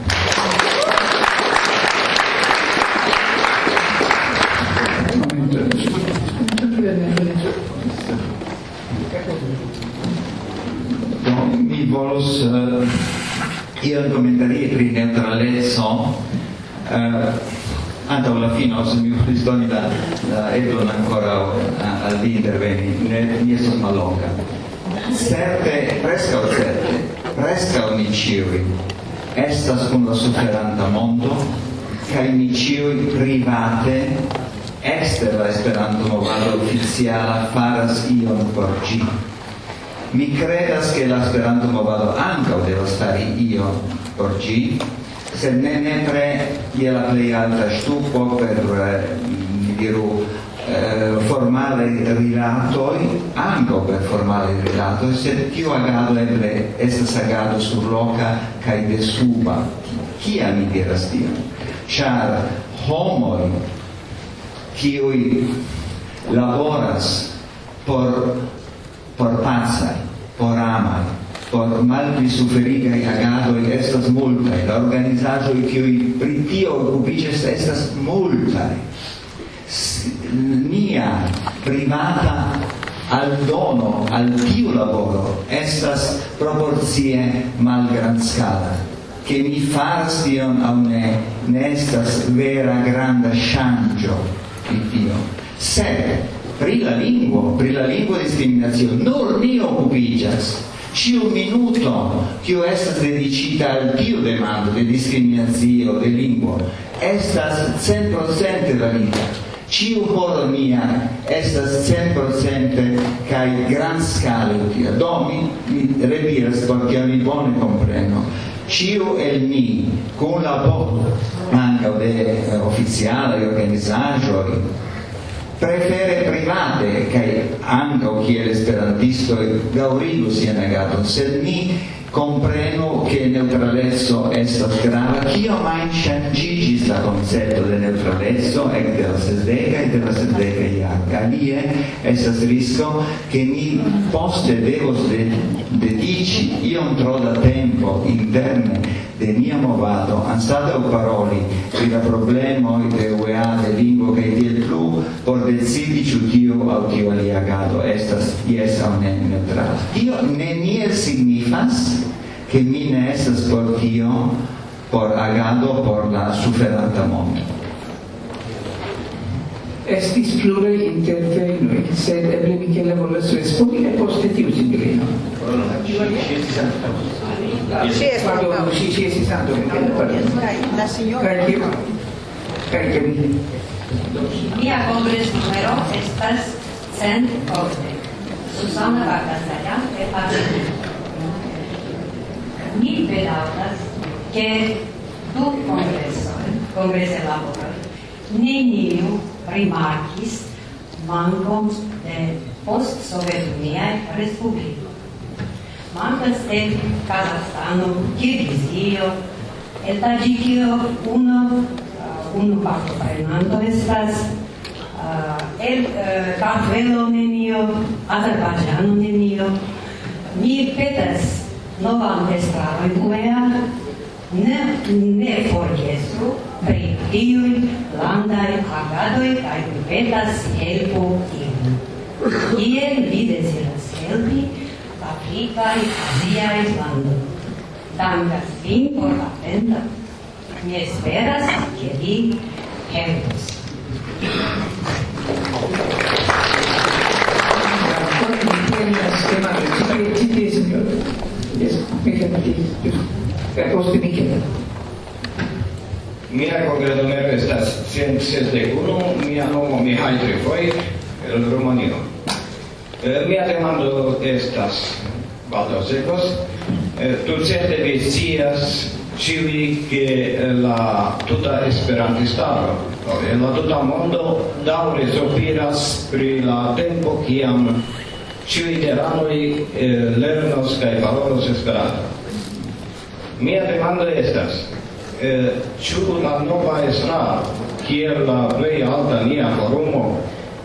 Mi volus uh, ion komentari pri neutraleco uh, antaŭ la fino, se mi volis doni la, la eblon ancora al vi interveni, ne, mi estos mallonga. Certe, prescaŭ certe, prescaŭ ni ĉiuj estas kun la suferanta mondo, kaj ni ĉiuj private ekster la Esperanto-movado oficiala faras ion por ĝi. Mi credas che l'Esperanto-movado ankaŭ devas fari ion por ĝi, sed ne nepre je la plej alta ŝtupo per, mi diru, eh, formale rilatoj, ankaŭ per formale rilatoj, sed tiu agado eble estas agado surloka kaj de suba. Kial mi diras tion? Ĉar homoj kiuj laboras por por pacaj, por amaj, por malpli suferigai agadoj estas multaj. La organizaĵoj kiuj pri tio okupiĝas estas multaj. Nia privata aldono al tiu laboro estas proporcie malgrandskala. Che mi faras tion aŭ ne, ne estas vera granda ŝanĝo pri tio. Sed pri la lingvo, pri la lingvo discriminacio, nur ni okupiĝas. Ĉiu minuto, kiu estas dedicita al tiu demando de discriminacio de lingvo, estas centprocente valida. Ĉiu horo nia estas centprocente kaj grandskale utila. Do mi, mi rediras por ke oni bone komprenu. Ĉiu el ni kun laboro ankaŭ de eh, oficialaj organizaĵoj, prefere private kaj ankaŭ kiel esperantistoj daŭrigu sian agadon, sed ni komprenu ke neutraleco estas grava. Kiom ajn ŝanĝiĝis la koncepto de neutraleco ekde la sesdekaj de la sepdekaj jaroj. Alie estas risko ke ni poste devos de, dediĉi iom tro da tempo interne de nia movado anstataŭ paroli pri la problemoj de U E A, de lingvo kaj tiel plu, por decidi ĉu tiu aŭ tiu alia agado estas jes aŭ ne neutrala. Tio neniel signifas che mi ne estas por tio, por agado por la suferanta mondo. Estis pluraj intervenoj, sed eble Michela volas respondi kaj poste tiu sinjorino. Pardon, ŝi ŝi estis antaŭ Michela, pardon. La signora. Kaj ke mi. Mia kongresnumero estas cent okdek. Susana Baldassarra preparis. Mi bedaŭras, ke du kongresoj, kongrese laboroj, neniu rimarkis mankon de post-sovetuniaj respublikoj. Mankas el Kazahstano, Kirgizio, el Taĝikio unu unu partoprenanto estas, uh, el uh, Kartvelo nenio, Azerbajĝano nenio. Mi petas novan estraron U E A, ne, ne forgesu pri tiuj landaj agadoj kaj mi petas helpu ilin. Kiel vi deziras helpi afrikaj, aziaj landoj? Dankas vin por la atento. Mi esperas ke vi helpos. Mia kongresnumero estas cent sesdek unu, mia nomo Mihai Trifoi, el Rumanio. Mia demando estas baldaŭ sekvos. Tutcerte vi scias ciui che la tuta esperantistaro e la tuta mondo daure sopiras pri la tempo kiam ciui teranoi eh, lernos kai parolos esperanto. Mia demando estas, eh, ciu la nova estraro, kiel la plei alta nia forumo,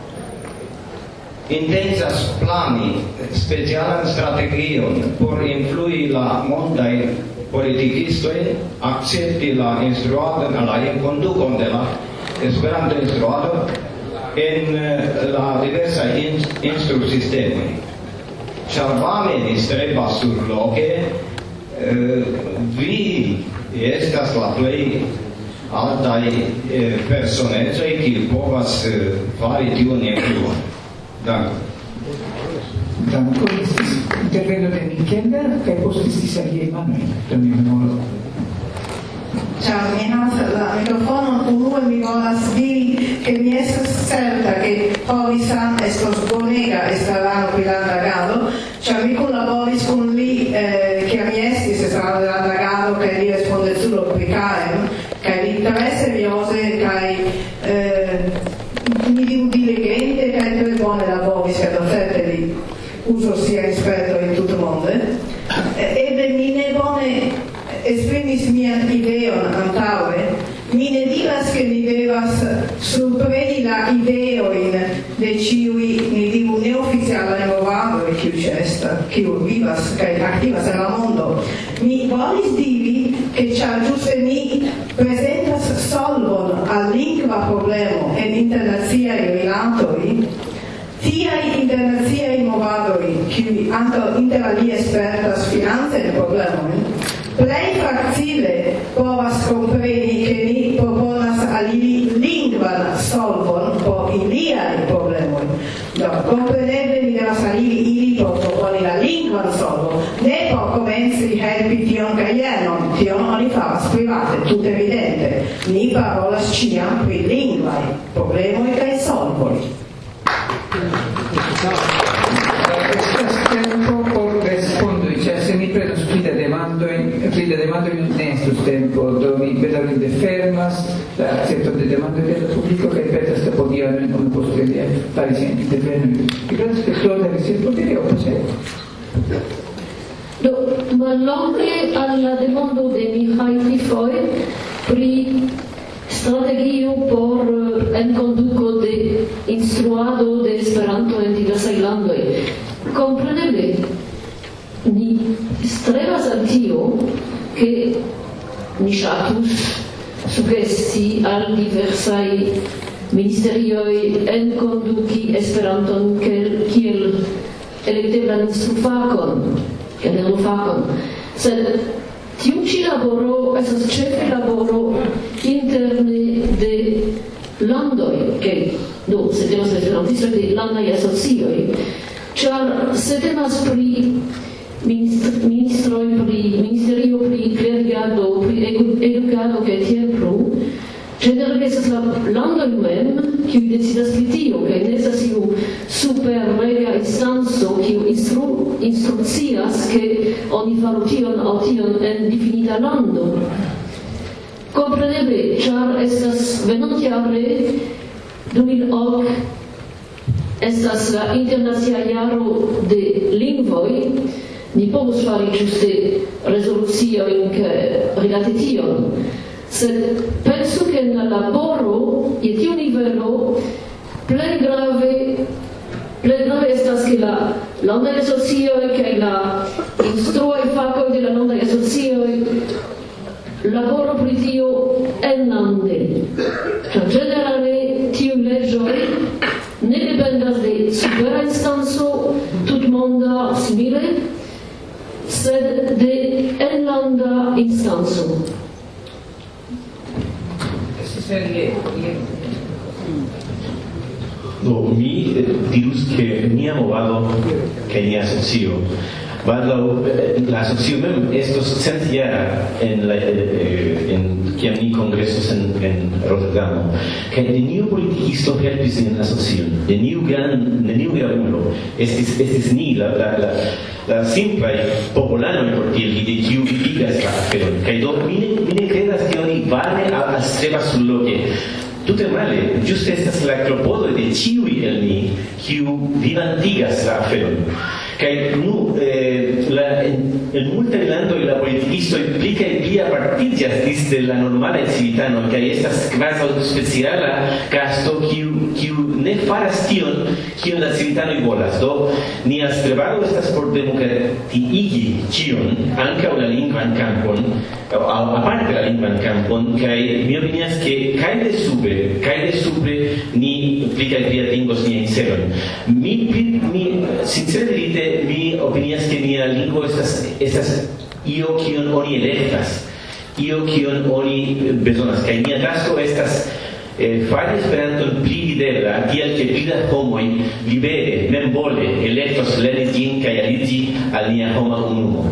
intensas plani specialan strategion por influi la mondai politikistoi accepti la instruadon, la conducon de la Esperanto instruado en la diversa in, instrusistemoi. Char vame ni strebas surloke, eh, vi estas la plei altai eh, personezoi qui povas eh, fari tiun influon. Danke. Danke. Intervento de Michele, che postistis agli Emanuele, Emanuele. Ciao, mi alza il microfono, unue mi volas diri che mi estas certa che Povisan estos bonega estrarano pri la dragado, cioè mi collaboris con li eh, che mi estis estrarano della dragado che li risponde solo pri Karen, che li interesse miose, che eh, mi dico diligente, che è tre buone la Povis, che da sette di uso sia rispetto in tutto il mondo. E mi ne bone esprimis mian ideon antaue, mi ne diras che mi devas surpreni la ideoin de ciui, mi digu, neoficiala nemovado e ciu cesta, ciu vivas cae activas en la mondo. Mi volis diri che cia giuste mi presentas solvon al lingua problemo en internaziai rilatoi, tiai internaziai movadoi, ciui anto inter alia espertas finanze e problemoi, plei facile povas compreni che ni proponas alili lingvan solvon po iliai problemoi. Do, compreneble mi devas alili ili po proponi la lingvan solvon, ne po comenzi helpi tion ca jenon, tion oni favas private, tut evidente. Ni parolas ciam pri lingvai problemoi ca solvoi. Cioè, se mi preto sfida demando in sfida demando in nestus tempo dove vedo in de fermas la accetto de demando del pubblico che ripete sta podiano in come posso dire fare sempre de fermi i grandi spettatori che si potere o c'è do mallonge alla demando de Michal Trifoi pri strategio por enconduco de instruado de Esperanto en diversaj landoj. Compreneble ni strebas al tio che ni ŝatus sugesti al diversaj ministerioj enkonduki Esperanton kiel elekteblan instrufakon, generofakon. Sed tiu ĉi laboro estas ĉefe laboro interne de landoj, kaj do se temas esperantistoj de landaj asocioj, ĉar se temas pri ministroi pri ministerio pri clerigado, pri educado che tiel plu, generale estas la landoj mem, kiuj decidas pri tio, kaj ne estas iu superrega instanco, kiu instru, instrukcias, ke oni faru tion aŭ tion en difinita lando. Kompreneble, ĉar estas venontjare du mil ok estas la internacia jaro de lingvoj, ni povus fari ĝuste rezoluciojn rilate tion, sed pensu ke en la laboro je tiu nivelo plej grave plej grave estas ke la landaj asocioj kaj la instruaj fakoj de la landaj asocioj laboro pri tio enlande. Ĉar ĝenerale tiuj leĝoj ne dependas de supera instanco tutmonda simile, sed de enlanda instanco. No, mi eh, dirus che mia movado che mia asocio Vado, la asocio mem estos centiara en la eh, en kiam ni congressos en, en Rotterdamo, kaj neniu politikisto helpis en asocion, neniu gran, neniu gravulo, estis, estis ni, la, la, la, la simplaj populanoj por tiel, de kiu vivigas la aferon, kaj do mi ne, mi ne kredas ke oni vane strebas surloke. Tute male, ĝuste estas la klopodo de ĉiuj el ni, kiu vivantigas la aferon. Kaj nu, eh, la, en, en multaj landoj la politikistoj pli kaj pli apartiĝas disde la normala civitano, kaj estas kvazaŭ speciala kasto kiu kiu ne faras tion kion la civitanoj volas. Do nia strebado estas por demokratiigi ĉion, ankaŭ la lingvan kampon, aparte la lingvan kampon, kaj mi opinias ke kaj de sube, kaj de supre ni pli kaj pli atingos niajn celojn. Mi, mi sincere dirite, mi opinias que nia lingvo estas estas io kion oni elektas, io kion oni bezonas, kaj nia tasko estas eh, fari Esperanton pli videbla, tiel ke pli da homoj libere, memvole elektos lerni ĝin kaj aliĝi al nia homa komunumo.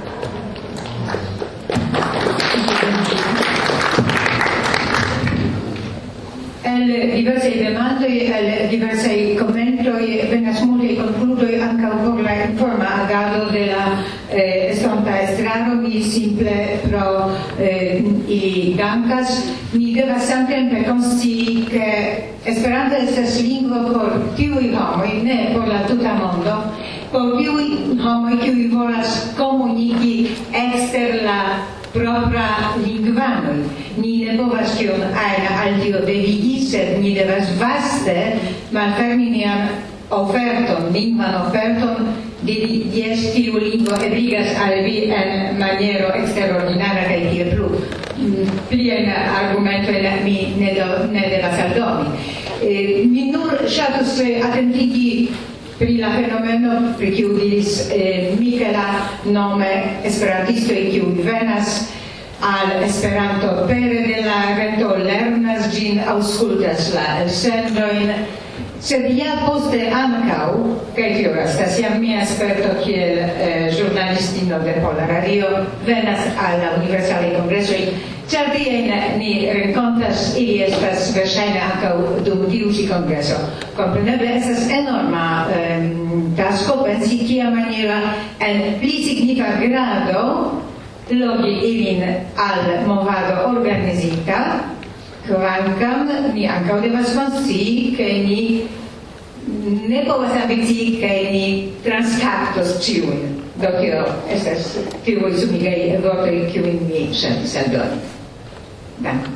El diversaj demandoj, el diversaj komentoj venas multaj konkludoj ankaŭ por la informa agado de la eh, estonta estraro. Mi simple pro eh, ili dankas. Mi devas samtempe konscii ke Esperanto estas lingvo por tiuj homoj, ne por la tuta mondo, por tiuj homoj kiuj volas komuniki ekster la propra lingvanoj. Ni ne povas kion ajn al tio devigi, sed ni devas vaste malfermi nian oferton, lingvan oferton, de jes tiu lingvo ebligas al vi en maniero eksterordinara kaj tie plu. Pliajn argumentojn mi ne, do, ne devas aldoni. Eh, mi nur ŝatus atentigi pri la fenomeno, pri kiu diris eh, Mikela, nome esperantistoj kiuj venas al Esperanto pere de la reto, lernas ĝin, aŭskultas la elsendojn, sed ja poste ankaŭ, kaj tio estas jam mia sperto kiel eh, ĵurnalistino de Pola Radio, venas al la universalaj kongresoj, ĉar tie ni renkontas, ili estas verŝajne ankaŭ dum tiu ĉi kongreso. Kompreneble estas enorma eh, tasko pensi kiamaniere en pli signifa grado logi ilin al movado organizita, kvankam ni ankaŭ devas konscii ke ni ne povas ambicii ke ni transkaptos ĉiujn. Do tio estas tiuj sumigaj vortoj kiujn mi ŝatis aldoni. Dankon.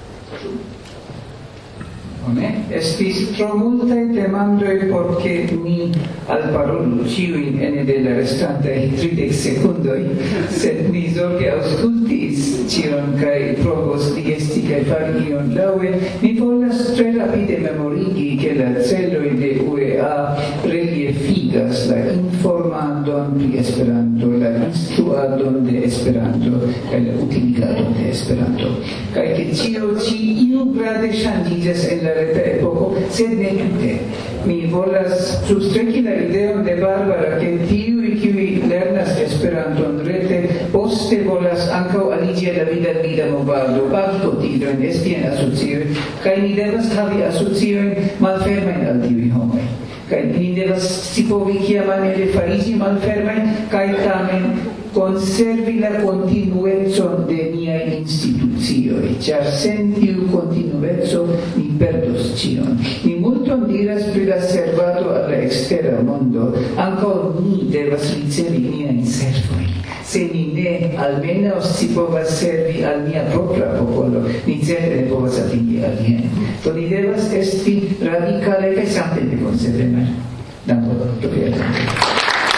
Bone, estis tro multaj demandoj por ke mi alparolu ĉiujn ene de la restantaj tridek sekundoj, sed mi zorge aŭskultis ĉion kaj provos digesti kaj fari ion laŭe. Mi volas tre rapide memorigi ke la celoj de U E A reliefigas la informadon pri Esperanto, la instruadon de Esperanto kaj la utiligadon de Esperanto, kaj ke ĉio ĉi iugrade ŝanĝiĝas en la reta epoko, sed ne tute. Mi volas substreki la ideon de Barbara ke tiuj kiuj lernas Esperanton rete poste volas ankaŭ aliĝi al la vida vida movado, pagi kontigrojn, esti en asocioj, kaj ni devas havi asociojn malfermajn al tiuj homoj. Kaj ni devas scipovi kiamaniere fariĝi malfermaj kaj tamen konservi la kontinuecon de niaj institucioj, ĉar sen tiu kontinueco ni perdos ĉion. Mi multon diras pri la servado al la ekstera mondo, ankaŭ ni devas ricevi niajn servojn. Se ni ne almenaŭ scipovas servi al nia propra popolo, ni certe ne povas atingi alien. Do ni devas esti radikale kaj samtempe konsekvemaj. Dankon pro via atencio.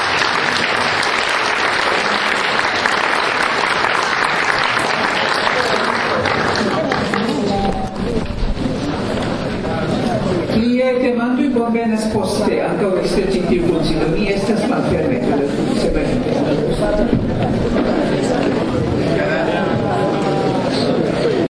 Demandoj bonvenas poste ankaŭ ekster ĉi tiu konsilio. Mi estas malferme.